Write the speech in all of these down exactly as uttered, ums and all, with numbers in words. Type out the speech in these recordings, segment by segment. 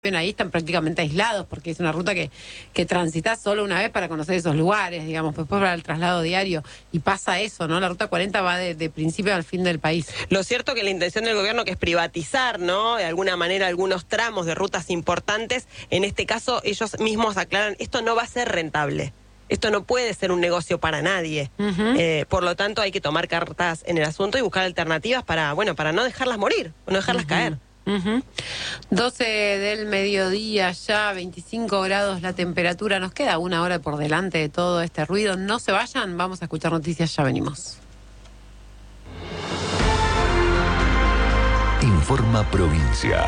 ahí están prácticamente aislados porque es una ruta que, que transitas solo una vez para conocer esos lugares, digamos, después para el traslado diario, y pasa eso, ¿no? La ruta cuarenta va de, de principio al fin del país. Lo cierto que la intención del gobierno que es privatizar, ¿no? De alguna manera algunos tramos de rutas importantes, en este caso ellos mismos aclaran, esto no va a ser rentable. Esto no puede ser un negocio para nadie. Uh-huh. eh, por lo tanto, hay que tomar cartas en el asunto y buscar alternativas para, bueno, para no dejarlas morir, no dejarlas uh-huh. caer. Uh-huh. doce del mediodía ya, veinticinco grados la temperatura, nos queda una hora por delante de todo este ruido. No se vayan, vamos a escuchar noticias, ya venimos. Informa Provincia.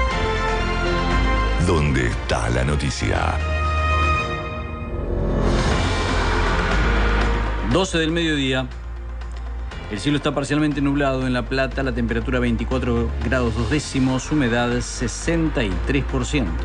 ¿Dónde está la noticia? doce del mediodía. El cielo está parcialmente nublado en La Plata, la temperatura veinticuatro grados dos décimos, humedad sesenta y tres por ciento.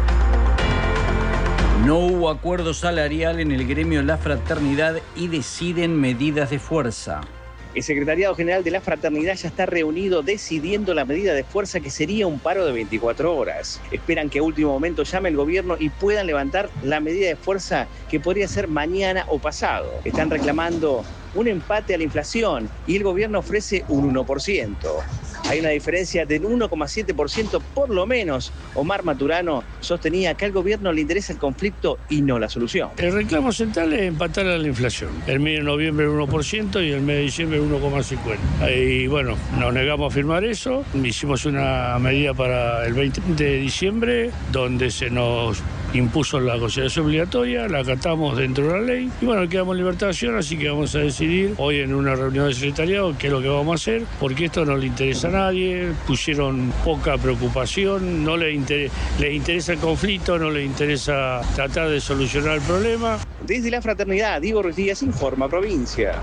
No hubo acuerdo salarial en el gremio La Fraternidad y deciden medidas de fuerza. El Secretariado General de la Fraternidad ya está reunido decidiendo la medida de fuerza que sería un paro de veinticuatro horas. Esperan que a último momento llame el gobierno y puedan levantar la medida de fuerza que podría ser mañana o pasado. Están reclamando un empate a la inflación y el gobierno ofrece un uno por ciento. Hay una diferencia del uno coma siete por ciento por lo menos. Omar Maturano sostenía que al gobierno le interesa el conflicto y no la solución. El reclamo central es empatar a la inflación. El mes de noviembre el uno por ciento y el mes de diciembre el uno coma cincuenta por ciento. Y bueno, nos negamos a firmar eso. Hicimos una medida para el veinte de diciembre donde se nos impuso la consideración obligatoria, la acatamos dentro de la ley y bueno, quedamos en libertad de acción, así que vamos a decidir hoy en una reunión de secretariado qué es lo que vamos a hacer, porque esto no le interesa a nadie, pusieron poca preocupación, no les, inter- les interesa el conflicto, no les interesa tratar de solucionar el problema. Desde la Fraternidad, Diego Ruiz Díaz, Informa Provincia.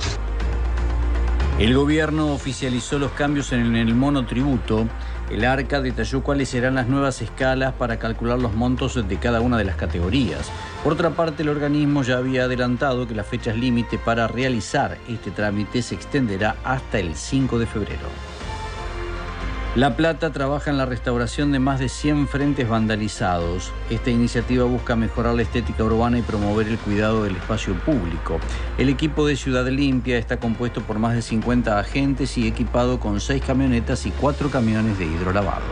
El gobierno oficializó los cambios en el monotributo. El ARCA detalló cuáles serán las nuevas escalas para calcular los montos de cada una de las categorías. Por otra parte, el organismo ya había adelantado que las fechas límite para realizar este trámite se extenderá hasta el cinco de febrero. La Plata trabaja en la restauración de más de cien frentes vandalizados. Esta iniciativa busca mejorar la estética urbana y promover el cuidado del espacio público. El equipo de Ciudad Limpia está compuesto por más de cincuenta agentes y equipado con seis camionetas y cuatro camiones de hidrolavado.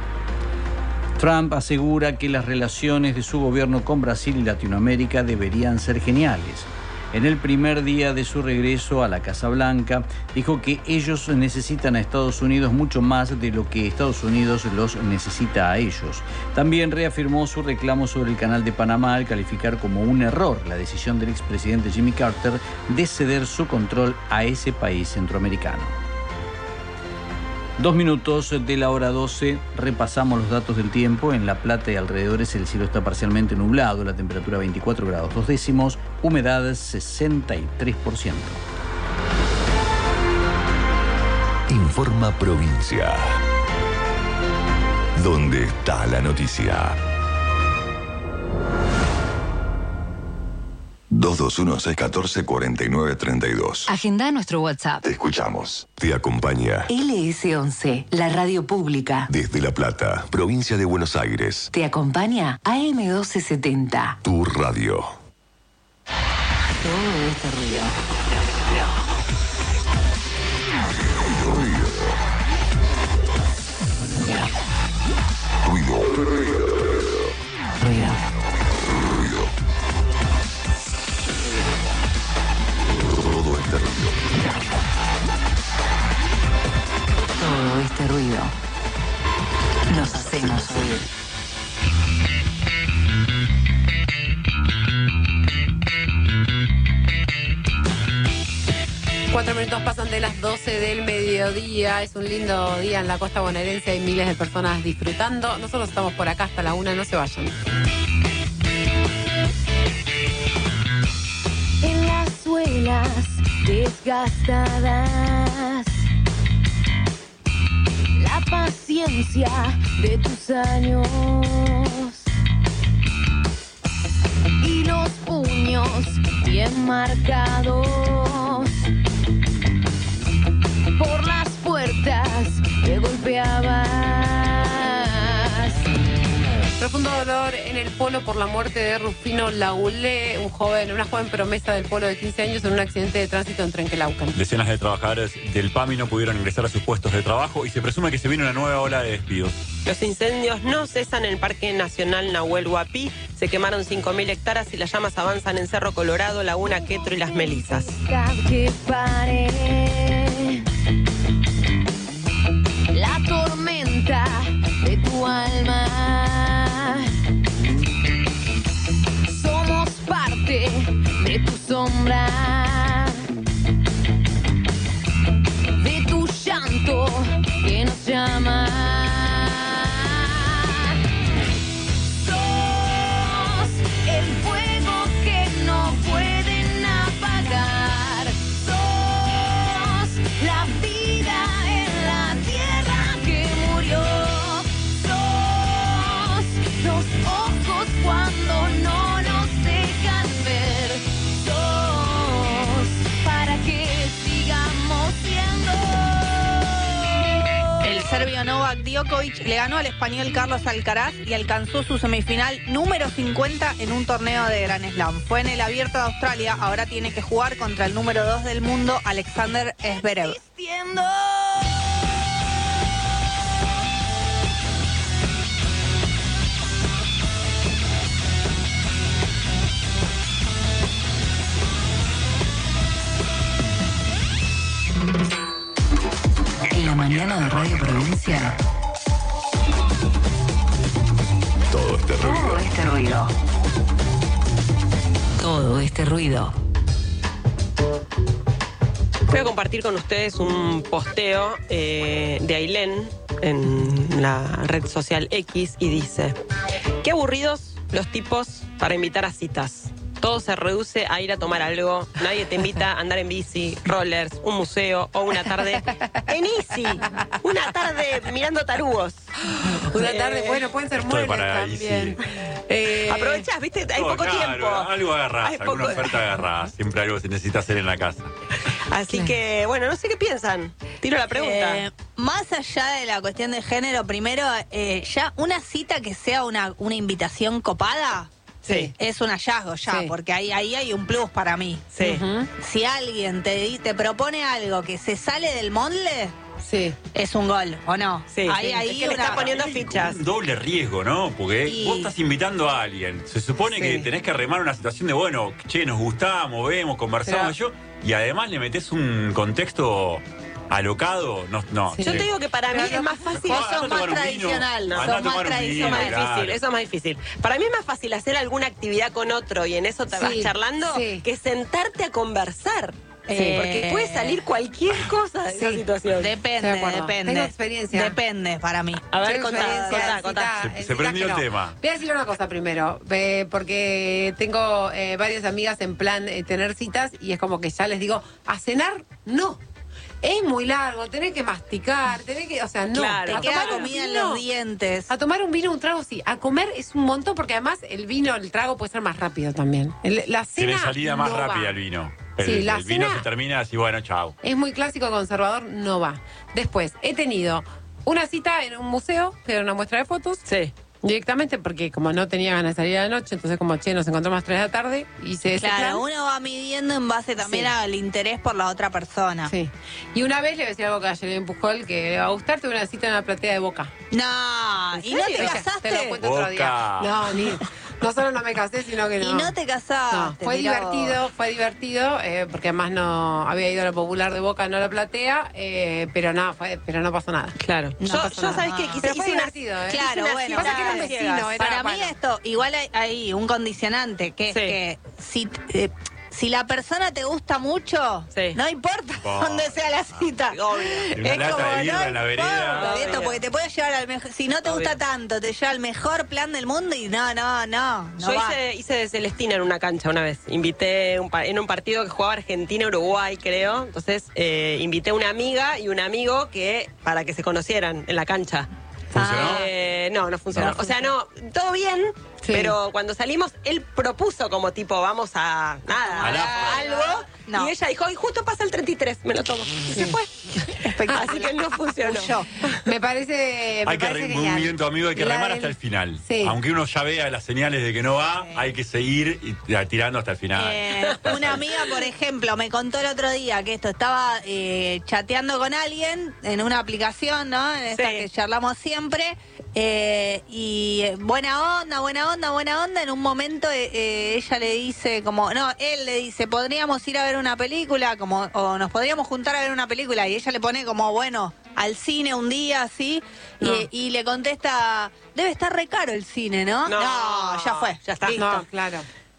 Trump asegura que las relaciones de su gobierno con Brasil y Latinoamérica deberían ser geniales. En el primer día de su regreso a la Casa Blanca, dijo que ellos necesitan a Estados Unidos mucho más de lo que Estados Unidos los necesita a ellos. También reafirmó su reclamo sobre el Canal de Panamá al calificar como un error la decisión del expresidente Jimmy Carter de ceder su control a ese país centroamericano. Dos minutos de la hora doce, repasamos los datos del tiempo. En La Plata y alrededores el cielo está parcialmente nublado, la temperatura veinticuatro grados dos décimos, humedad sesenta y tres por ciento. Informa Provincia. ¿Dónde está la noticia? dos dos uno, seis uno cuatro, cuatro nueve tres dos. Agenda nuestro WhatsApp. Te escuchamos. Te acompaña L S once, la radio pública. desde La Plata, provincia de Buenos Aires. Te acompaña A M doce setenta. Tu radio. Todo este ruido. Ruido. Ruido. Ruido. Todo este ruido. Todo este ruido. Nos hacemos oír. Cuatro minutos pasan de las doce del mediodía. Es un lindo día en la costa bonaerense. Hay miles de personas disfrutando. Nosotros estamos por acá hasta la una. No se vayan. En las suelas desgastadas, la paciencia de tus años y los puños bien marcados por las puertas que golpeabas. Profundo dolor en el polo por la muerte de Rufino Laulé, un joven, una joven promesa del polo de quince años en un accidente de tránsito en Trenquelauquen. Decenas de trabajadores del PAMI no pudieron ingresar a sus puestos de trabajo y se presume que se viene una nueva ola de despidos. Los incendios no cesan en el Parque Nacional Nahuel Huapi. Se quemaron cinco mil hectáreas y las llamas avanzan en Cerro Colorado, Laguna Quetro y Las Melisas. Que pare la tormenta de tu alma. Somos parte de tu sombra, de tu llanto que nos llama. Sos el fuego que no pueden apagar. Sos la vida en la tierra que murió. Sos los ojos cuando no nos dejan ver. Sos para que sigamos siendo. El serbio Novak Djokovic le ganó al español Carlos Alcaraz y alcanzó su semifinal número cincuenta en un torneo de Grand Slam. Fue en el Abierto de Australia, ahora tiene que jugar contra el número dos del mundo, Alexander Zverev. Vistiendo. En la mañana de Radio Provincia. Todo este Todo ruido. este ruido. Todo este ruido. Voy a compartir con ustedes un posteo eh, de Ailén en la red social X y dice: qué aburridos los tipos para invitar a citas. Todo se reduce a ir a tomar algo. Nadie te invita a andar en bici, rollers, un museo o una tarde en Easy. Una tarde mirando tarugos. Una Eh, tarde, bueno, pueden ser estoy muebles para también. Easy. Eh, Aprovechás, ¿viste? Hay Oh, poco claro, tiempo. Algo agarrás, Hay alguna poco- oferta agarrás. Siempre algo se necesita hacer en la casa. Así Claro. que, bueno, no sé qué piensan. Tiro la pregunta. Eh, más allá de la cuestión de género, primero, eh, ya una cita que sea una, una invitación copada. Sí. Es un hallazgo ya, Sí. porque ahí, ahí hay un plus para mí. Sí. Ujú. Si alguien te, di- te propone algo que se sale del molde, Sí. es un gol, ¿o no? Sí, ahí, sí. ahí Es que le una- está poniendo Hay fichas. Un doble riesgo, ¿no? Porque Y- vos estás invitando a alguien. Se supone Sí. que tenés que remar una situación de, bueno, che, nos gustamos, vemos, conversamos yo. Y además le metés un contexto alocado. No, no. Sí. Yo te digo que para mí Pero es no- más fácil. Vos Andá a sos tomar más un tradicional, vino, sos andá a más tomar un Eso vino, es más tradicional. claro. difícil, eso es más difícil. Para mí es más fácil hacer alguna actividad con otro y en eso te Sí, vas charlando sí. que sentarte a conversar. Sí. Porque puede salir cualquier cosa de esa Sí. situación. Estoy de Depende, acuerdo. depende. Tengo experiencia. Depende para mí. A ver, Tengo contá, experiencia contá, en contá. cita- Se- en se citas prendió que el no. tema. Voy a decir una cosa primero, eh, porque tengo eh, varias amigas en plan eh, tener citas y es como que ya les digo, a cenar, no. Es muy largo, tenés que masticar, tenés que, o sea, no. Claro. A Te queda tomar un comida en vino- los dientes. A tomar un vino, un trago, sí. A comer es un montón porque además el vino, el trago puede ser más rápido también. El- la cena Tiene salida más no rápida va. el vino. El, Sí, la el vino cena- se termina así, bueno, chao. Es muy clásico, conservador, no va. Después, he tenido una cita en un museo, que era una muestra de fotos, Sí. directamente porque como no tenía ganas de salir a la noche, entonces como, che, nos encontramos a las tres de la tarde, hice ese plan. Claro, uno va midiendo en base también Sí. al interés por la otra persona. Sí. Y una vez le voy a decir algo que ayer le empujó el que le va a gustar, tuve una cita en la platea de Boca. No, ¿y no te Ella, casaste? Te lo cuento otro día. Boca. No, ni, no solo no me casé, sino que no. Y no te casaste. No, fue mirá divertido, vos. fue divertido, eh, porque además no había ido a la popular de Boca, no a la platea, eh, pero nada, fue, pero no pasó nada. Claro. No yo, pasó yo nada. sabés que quise, Pero fue hice una- divertido, ¿eh? hice Claro, una bueno, cita pasa que era un ciegas. vecino, era- Para mí bueno. esto, igual hay, hay un condicionante, que es Sí. que si, eh, si la persona te gusta mucho, Sí. no importa Oh. dónde sea la cita. Obvio. Y una lata de birra no en la importa, vereda. esto, Obvio. porque te puede llevar al mejor, si no te gusta Obvio. tanto, te lleva al mejor plan del mundo y no, no, no. no Yo va. hice, hice de Celestina en una cancha una vez. Invité un pa- en un partido que jugaba Argentina-Uruguay, creo. Entonces eh, invité a una amiga y un amigo que para que se conocieran en la cancha. ¿Funcionó? Eh, no, no funcionó. No o sea, no, todo bien. Sí. Pero cuando salimos, él propuso como tipo, vamos a nada, Al a after. algo. No. Y ella dijo, y justo pasa el treinta y tres, me lo tomo. Y se fue. Así que no funcionó. Yo. Me parece, me Hay que parece re- muy genial. bien tu amigo, hay que La remar del- hasta el final. Sí. Aunque uno ya vea las señales de que no va, hay que seguir y, y tirando hasta el final. Eh, una amiga, por ejemplo, me contó el otro día que esto estaba eh, chateando con alguien en una aplicación, ¿no? En esta Sí. que charlamos siempre. eh, y eh, buena onda, buena onda, buena onda. En un momento eh, eh, ella le dice, como, no, él le dice, podríamos ir a ver una película, como, o nos podríamos juntar a ver una película. Y ella le pone como, bueno, al cine un día, así. No. Y, y le contesta, debe estar re caro el cine, ¿no? No, ya fue, ya está. listo. No, claro.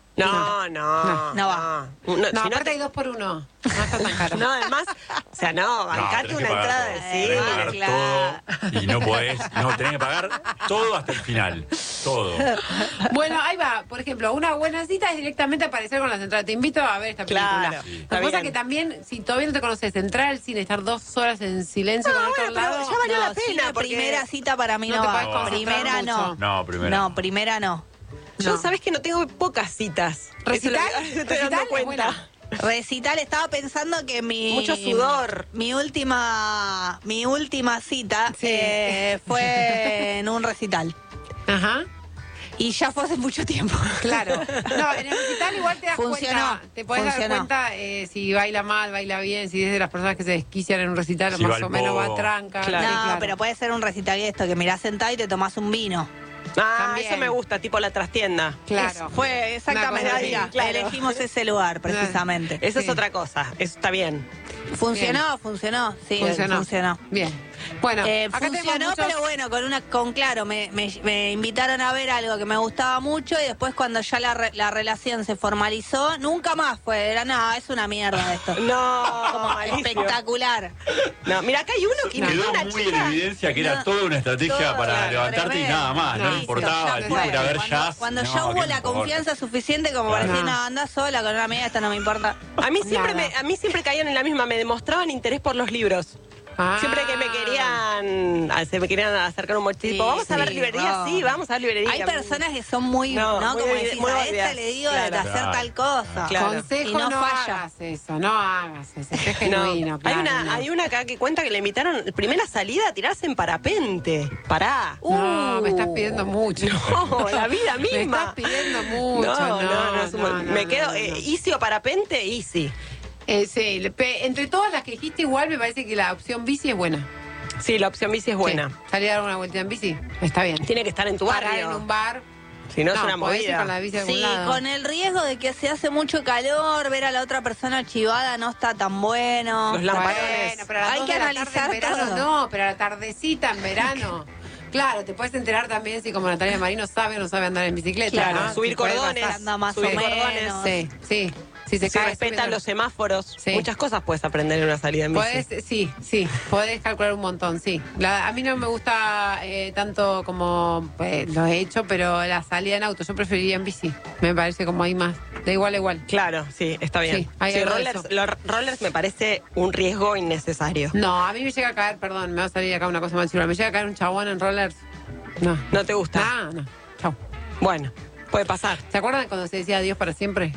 No, no, No va. No, No, si no aparte te- hay dos por uno. No está tan caro. no, además, o sea, no, bancate tenés una que pagar entrada todo. de Tenés cine. que pagar claro. todo y no podés, no, tenés que pagar todo hasta el final. Todo. Bueno, ahí va. Por ejemplo, una buena cita es directamente aparecer con las entradas. Te invito a ver esta película. Claro, sí. Lo que pasa Está es que bien. también, si todavía no te conoces, entrar al cine, estar dos horas en silencio No, con el bueno, al pero lado. ya valió No, la pena, cine, porque- primera cita para mí No no, te va. podés concentrar Primera mucho. no. No, primera. No, primera no. Yo, No. sabes que no tengo pocas citas. ¿Recital? Eso es lo que- estoy ¿Recital? dando Es cuenta. buena. Recital, estaba pensando que mi... Mucho sudor. Mi última, mi última cita Sí. eh, fue en un recital. Ajá. Y ya fue hace mucho tiempo. Claro. No, en el recital igual te das Funcionó, cuenta. Te puedes dar funcionó. cuenta eh, si baila mal, baila bien, si es de las personas que se desquician en un recital, Si más va al o menos va pogo. tranca. Claro. Sí, No, claro. pero puede ser un recital esto, que mirás sentado y te tomás un vino. Ah, También. eso me gusta, tipo la trastienda. Claro. Es- fue exactamente Una cosa ahí. así, claro. Elegimos ese lugar, precisamente. Eso Sí. es otra cosa, eso está bien. Funcionó, funcionó. Sí, Funcionó. funcionó. Bien. Bueno, Eh, acá tenemos funcionó, muchos- pero bueno, con una, con claro, me, me- me invitaron a ver algo que me gustaba mucho y después cuando ya la, re- la relación se formalizó, nunca más fue, era, no, es una mierda esto. No, Como malísimo. espectacular. No, mira, acá hay uno que invitó a Quedó una muy en chica. evidencia que era No, toda una estrategia todo, para claro, levantarte y nada más. No, No, le importaba ya el tipo fue. ir a ver Cuando, jazz. cuando no, ya hubo ¿qué la importa? confianza suficiente como para Claro. decir, no, anda sola con una amiga, esta no me importa. A mí siempre Nada. me, a mí siempre caían en la misma, me demostraban interés por los libros. Ah. Siempre que me querían, ah, se me querían acercar un mochito, Sí, vamos a ver sí, librerías, no. sí, vamos a ver librerías. Hay personas que son muy, No, ¿no? muy Como obvi- decís, muy a obvias. esta le digo de Claro. hacer Claro. tal cosa. Claro. Consejo, Y no no, falla. hagas eso, no hagas eso, es No, genuino. hay claro, una, no. hay una acá que cuenta que le invitaron primera salida a tirarse en parapente. Pará. No, Uh. me estás pidiendo mucho. No, la vida Me misma. estás pidiendo mucho. No, no, no, es un no, mon- no, me no, quedo, no, eh, no. easy o parapente, easy. Eh, sí, le- pe- entre todas las que dijiste, igual me parece que la opción bici es buena. Sí, la opción bici es buena. Sí, salir a dar una vuelta en bici, está bien. Tiene que estar en tu Parar barrio. en un bar. Si no, es una podés ir movida. con la bici a algún Sí, lado. con el riesgo de que se hace mucho calor, ver a la otra persona chivada no está tan bueno. Los lamparones. Bueno, pero a las Hay dos que de la tarde analizar en verano todo. no, pero a la tardecita en verano. Claro, te puedes enterar también si como Natalia Marino sabe o no sabe andar en bicicleta. Claro, ¿no? subir Si puede cordones, pasar. Anda más subir o cordones. menos. Sí, sí. Si se Si cae respetan subiendo- los semáforos, Sí. muchas cosas puedes aprender en una salida en bici. Podés, sí, sí, podés calcular un montón, sí. La- a mí no me gusta eh, tanto como eh, lo he hecho, pero la salida en auto, yo preferiría en bici. Me parece como hay más, de igual a igual. Claro, sí, está bien. Sí, hay Sí, algo de rollers, eso. los rollers me parece un riesgo innecesario. No, a mí me llega a caer, perdón, me va a salir acá una cosa más chula, me llega a caer un chabón en rollers. No. ¿No te gusta? No, no. Chau. Bueno, puede pasar. ¿Se acuerdan cuando se decía adiós para siempre?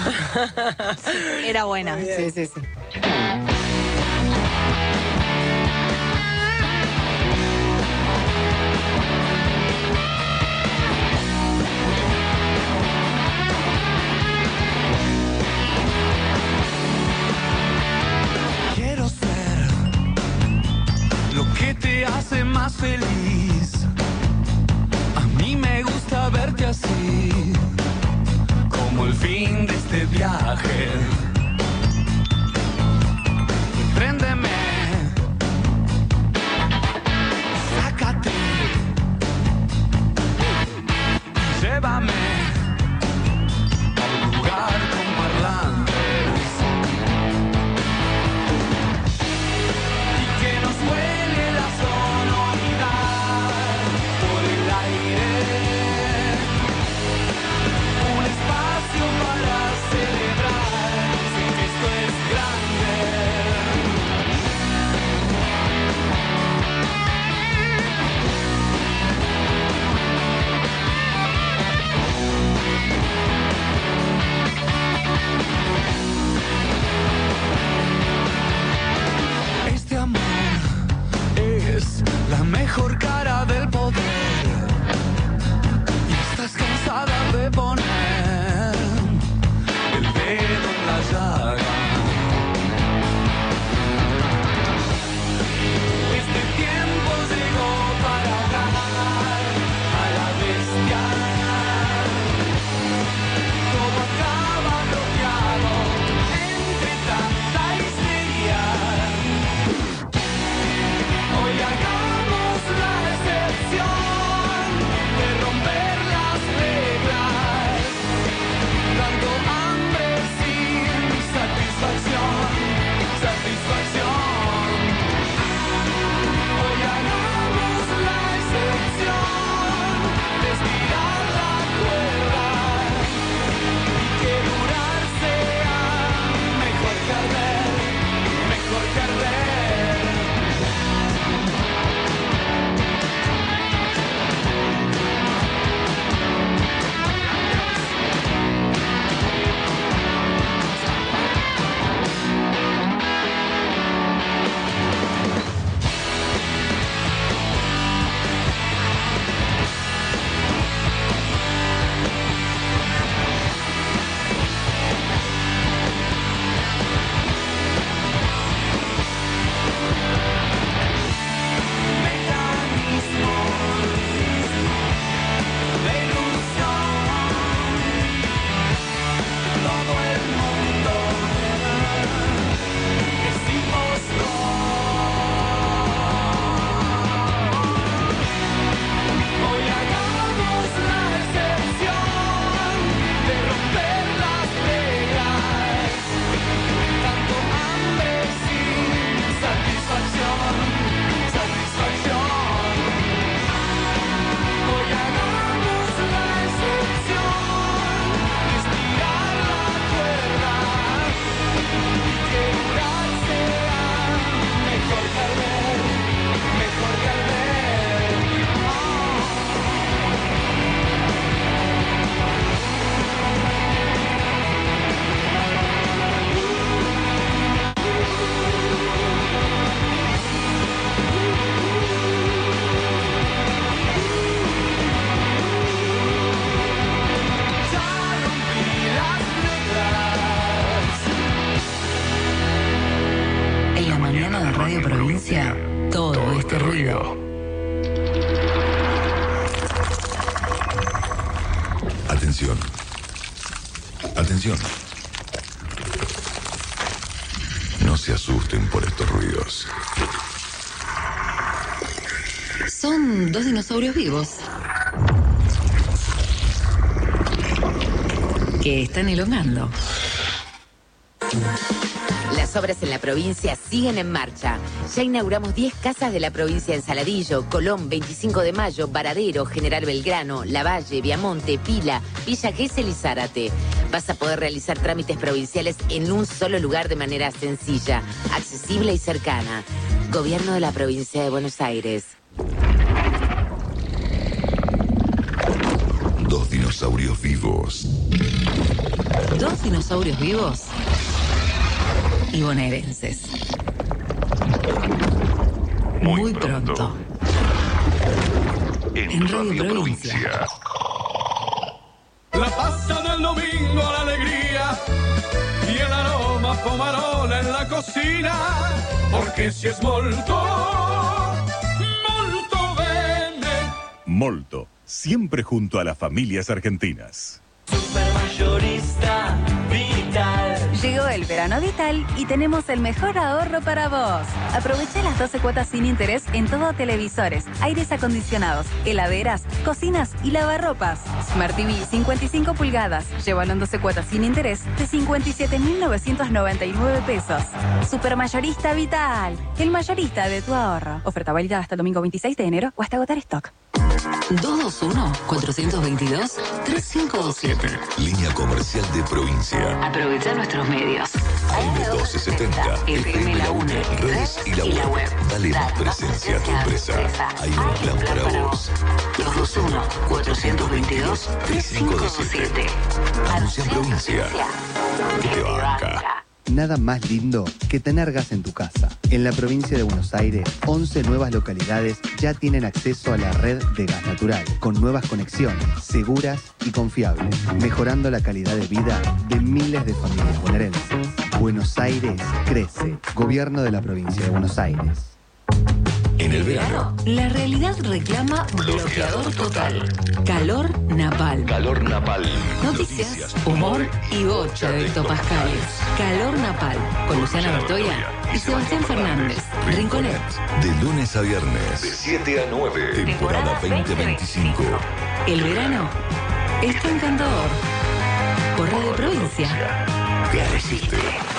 Era buena. Sí, sí, sí. Quiero ser lo que te hace más feliz. A mí me gusta verte así, como el fin de este viaje. Préndeme, sácate, llévame a un lugar con parlantes. Y que nos huele la sonoridad por el aire. Un espacio para celebrar ruido. Atención. Atención. No se asusten por estos ruidos. Son dos dinosaurios vivos que están elongando. Las obras en la provincia siguen en marcha. Ya inauguramos diez casas de la provincia en Saladillo, Colón, veinticinco de mayo, Varadero, General Belgrano, Lavalle, Viamonte, Pila, Villa Gesell y Zárate. Vas a poder realizar trámites provinciales en un solo lugar de manera sencilla, accesible y cercana. Gobierno de la provincia de Buenos Aires. Dos dinosaurios vivos. Dos dinosaurios vivos y bonaerenses. Muy, Muy pronto. pronto. En, En Radio, Radio Provincia. Provincia. La pasta del domingo, la alegría y el aroma pomarola en la cocina, porque si es molto, molto bene. Molto, siempre junto a las familias argentinas. Supermayorista Vital. Llegó el verano Vital y tenemos el mejor ahorro para vos. Aprovecha las doce cuotas sin interés en todo televisores, aires acondicionados, heladeras, cocinas y lavarropas. Smart T V cincuenta y cinco pulgadas. Llévalo en doce cuotas sin interés de cincuenta y siete mil novecientos noventa y nueve pesos. Supermayorista Vital, el mayorista de tu ahorro. Oferta válida hasta el domingo veintiséis de enero o hasta agotar stock. dos dos uno, cuatro dos dos, tres cinco dos siete. Línea comercial de provincia. Aprovecha nuestros medios. A M doce setenta, F M La Una, redes y la web. Dale más presencia a tu empresa. Hay un plan para vos. dos dos uno, cuatro dos dos, tres cinco dos siete. Anuncia en provincia. Que te banca. Nada más lindo que tener gas en tu casa. En la provincia de Buenos Aires, once nuevas localidades ya tienen acceso a la red de gas natural, con nuevas conexiones, seguras y confiables, mejorando la calidad de vida de miles de familias bonaerenses. Buenos Aires crece. Gobierno de la provincia de Buenos Aires. En el verano. La realidad reclama bloqueador total. Calor Napal. Calor Napal. Noticias, humor y ocho hectopascales. Calor Napal. Con Luciana Bertoya y Sebastián Fernández. Rinconet. De lunes a viernes. De siete a nueve. Temporada veinte veinticinco. El verano está encantador. Por Radio Provincia. Que resiste.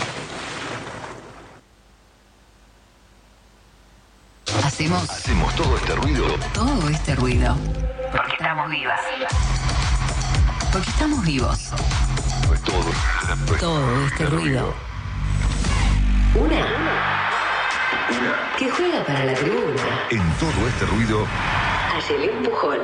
Hacemos, Hacemos todo este ruido. todo este ruido. Porque estamos vivas. Porque estamos vivos. Todo. Todo este ruido. Una. Que juega para la tribuna. En todo este ruido. Ayelén Pujol.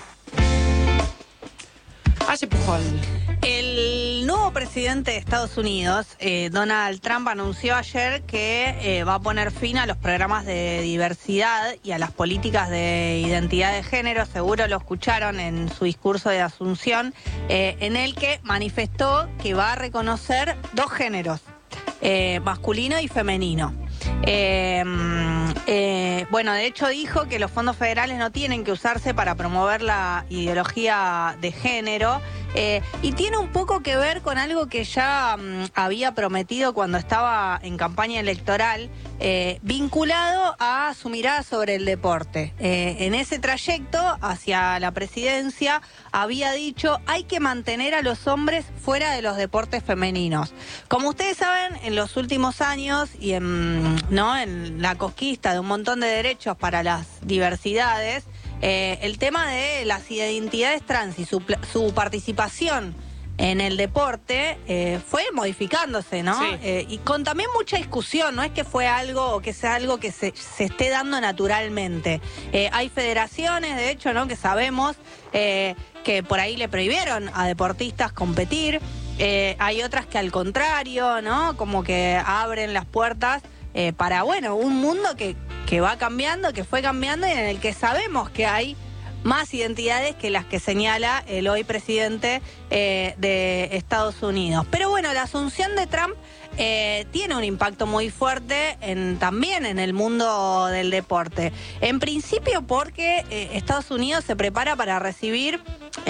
Aye Pujol. El nuevo presidente de Estados Unidos, eh, Donald Trump, anunció ayer que eh, va a poner fin a los programas de diversidad y a las políticas de identidad de género. Seguro lo escucharon en su discurso de Asunción, eh, en el que manifestó que va a reconocer dos géneros, eh, masculino y femenino. Eh, eh, bueno, de hecho dijo que los fondos federales no tienen que usarse para promover la ideología de género, eh, y tiene un poco que ver con algo que ya um, había prometido cuando estaba en campaña electoral, eh, vinculado a su mirada sobre el deporte. Eh, en ese trayecto hacia la presidencia había dicho: hay que mantener a los hombres fuera de los deportes femeninos. Como ustedes saben, en los últimos años y en, ¿no? en la conquista de un montón de derechos para las diversidades, eh, el tema de las identidades trans y su, su participación en el deporte eh, fue modificándose, ¿no? Sí. Eh, y con también mucha discusión, no es que fue algo o que sea algo que se, se esté dando naturalmente. Eh, hay federaciones, de hecho, ¿no? que sabemos eh, que por ahí le prohibieron a deportistas competir. Eh, hay otras que al contrario, ¿no? Como que abren las puertas eh, para, bueno, un mundo que, que va cambiando, que fue cambiando y en el que sabemos que hay más identidades que las que señala el hoy presidente eh, de Estados Unidos. Pero bueno, la asunción de Trump eh, tiene un impacto muy fuerte en, también en el mundo del deporte. En principio porque eh, Estados Unidos se prepara para recibir,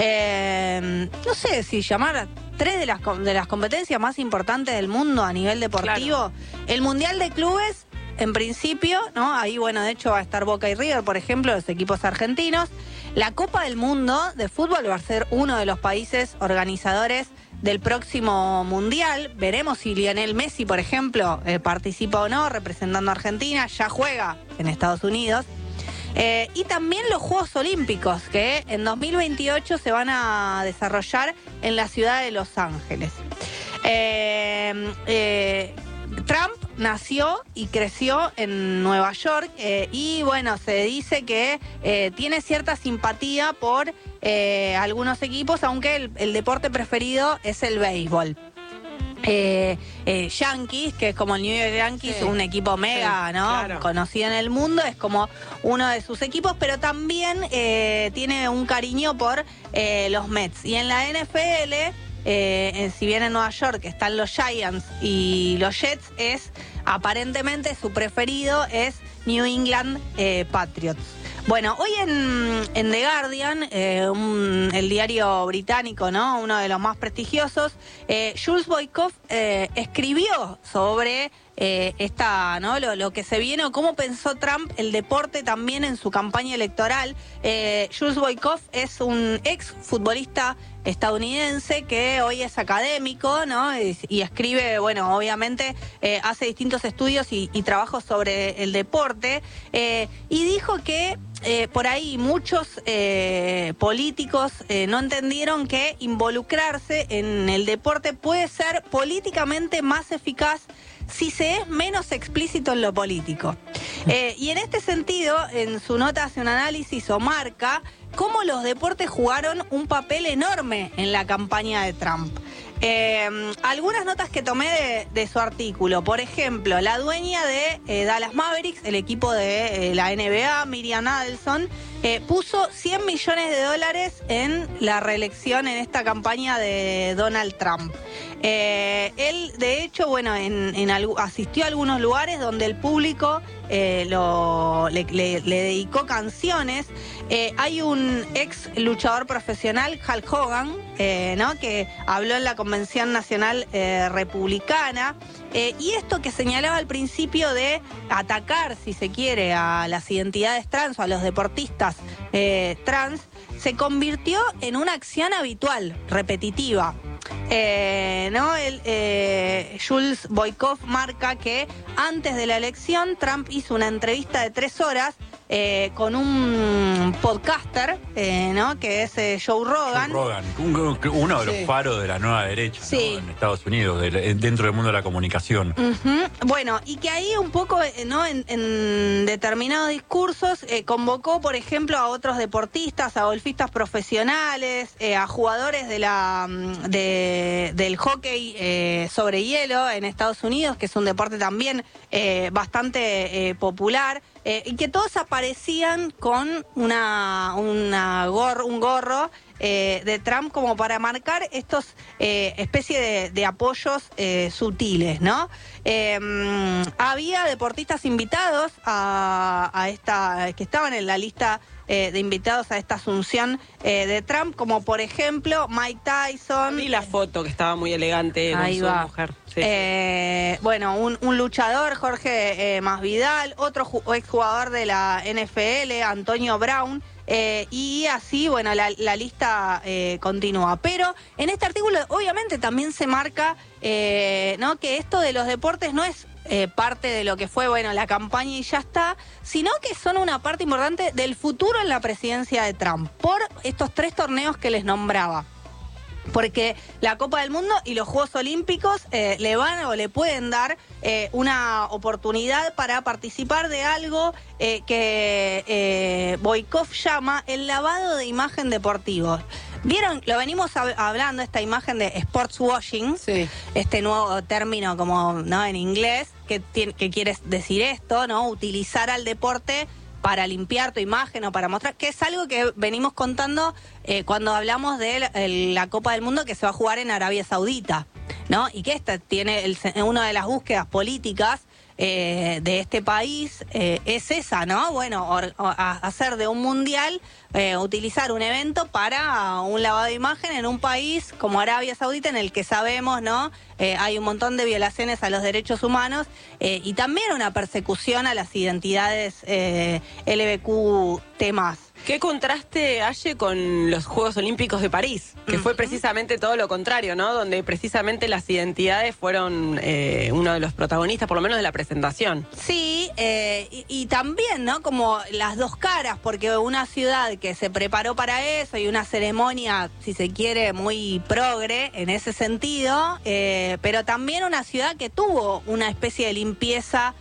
eh, no sé si llamar a tres de las, de las competencias más importantes del mundo a nivel deportivo. Claro. El Mundial de Clubes, en principio, ¿no? Ahí, bueno, de hecho va a estar Boca y River, por ejemplo, los equipos argentinos. La Copa del Mundo de fútbol va a ser uno de los países organizadores del próximo Mundial. Veremos si Lionel Messi, por ejemplo, eh, participa o no representando a Argentina. Ya juega en Estados Unidos. Eh, y también los Juegos Olímpicos, que en dos mil veintiocho se van a desarrollar en la ciudad de Los Ángeles. Eh, eh, Trump nació y creció en Nueva York eh, y bueno, se dice que eh, tiene cierta simpatía por eh, algunos equipos, aunque el, el deporte preferido es el béisbol. Eh, eh, Yankees, que es como el New York Yankees, sí. Un equipo mega, sí, ¿no? Claro. Conocido en el mundo, es como uno de sus equipos, pero también eh, tiene un cariño por eh, los Mets. Y en la N F L, eh, si bien en Nueva York están los Giants y los Jets, es aparentemente su preferido es New England eh, Patriots. Bueno, hoy en, en The Guardian, eh, un, el diario británico, ¿no? Uno de los más prestigiosos, eh, Jules Boykoff eh, escribió sobre eh, esta, ¿no? Lo, lo que se viene o cómo pensó Trump el deporte también en su campaña electoral. Eh, Jules Boykoff es un ex futbolista estadounidense que hoy es académico, ¿no? Y, y escribe, bueno, obviamente eh, hace distintos estudios y, y trabajos sobre el deporte, eh, y dijo que eh, por ahí muchos eh, políticos eh, no entendieron que involucrarse en el deporte puede ser políticamente más eficaz si se es menos explícito en lo político. Eh, y en este sentido, en su nota hace un análisis o marca cómo los deportes jugaron un papel enorme en la campaña de Trump. Eh, algunas notas que tomé de, de su artículo, por ejemplo, la dueña de eh, Dallas Mavericks, el equipo de eh, la N B A, Miriam Adelson, eh, puso cien millones de dólares en la reelección en esta campaña de Donald Trump. Eh, él, de hecho, bueno, en, en algo, asistió a algunos lugares donde el público eh, lo, le, le, le dedicó canciones. Eh, hay un ex luchador profesional, Hulk Hogan, eh, ¿no? que habló en la Convención Nacional eh, Republicana. Eh, y esto que señalaba al principio de atacar, si se quiere, a las identidades trans o a los deportistas eh, trans, se convirtió en una acción habitual, repetitiva. Eh, ¿no? El, eh, Jules Boykoff marca que antes de la elección Trump hizo una entrevista de tres horas eh, con un podcaster, eh, ¿no? que es eh, Joe Rogan. Joe Rogan, un, uno de los sí. faros de la nueva derecha, sí. ¿no? En Estados Unidos, de, dentro del mundo de la comunicación. Uh-huh. Bueno, y que ahí un poco, ¿no? en, en determinados discursos eh, convocó, por ejemplo, a otros deportistas, a golfistas profesionales, eh, a jugadores de la de, del hockey eh, sobre hielo en Estados Unidos, que es un deporte también eh, bastante eh, popular. Eh, y que todos aparecían con una, una gorro, un gorro eh, de Trump como para marcar estos eh, especie de, de apoyos eh, sutiles, ¿no? Eh, había deportistas invitados a, a esta, que estaban en la lista eh, de invitados a esta asunción eh, de Trump, como por ejemplo Mike Tyson. Y la foto que estaba muy elegante con su mujer. Sí, eh, sí. Bueno, un, un luchador, Jorge eh, Masvidal, otro ju- exjugador de la N F L, Antonio Brown, eh, y así, bueno, la, la lista eh, continúa. Pero en este artículo obviamente también se marca eh, ¿no? que esto de los deportes no es eh, parte de lo que fue, bueno, la campaña y ya está, sino que son una parte importante del futuro en la presidencia de Trump, por estos tres torneos que les nombraba. Porque la Copa del Mundo y los Juegos Olímpicos eh, le van o le pueden dar eh, una oportunidad para participar de algo eh, que eh, Boykoff llama el lavado de imagen deportivo. ¿Vieron? Lo venimos hab- hablando, esta imagen de sports washing, sí. Este nuevo término como, ¿no? en inglés, que, tiene, que quiere decir esto, ¿no? Utilizar al deporte para limpiar tu imagen o para mostrar, que es algo que venimos contando eh, cuando hablamos de el, la Copa del Mundo que se va a jugar en Arabia Saudita. ¿no? Y que esta tiene el, una de las búsquedas políticas eh, de este país eh, es esa, ¿no? Bueno, or, or, hacer de un mundial, eh, utilizar un evento para un lavado de imagen en un país como Arabia Saudita, en el que sabemos, ¿no? Eh, hay un montón de violaciones a los derechos humanos eh, y también una persecución a las identidades eh, L G B T Q más. Qué contraste, Aye, con los Juegos Olímpicos de París, que uh-huh. fue precisamente todo lo contrario, ¿no? Donde precisamente las identidades fueron eh, uno de los protagonistas, por lo menos de la presentación. Sí, eh, y, y también, ¿no? Como las dos caras, porque una ciudad que se preparó para eso y una ceremonia, si se quiere, muy progre en ese sentido, eh, pero también una ciudad que tuvo una especie de limpieza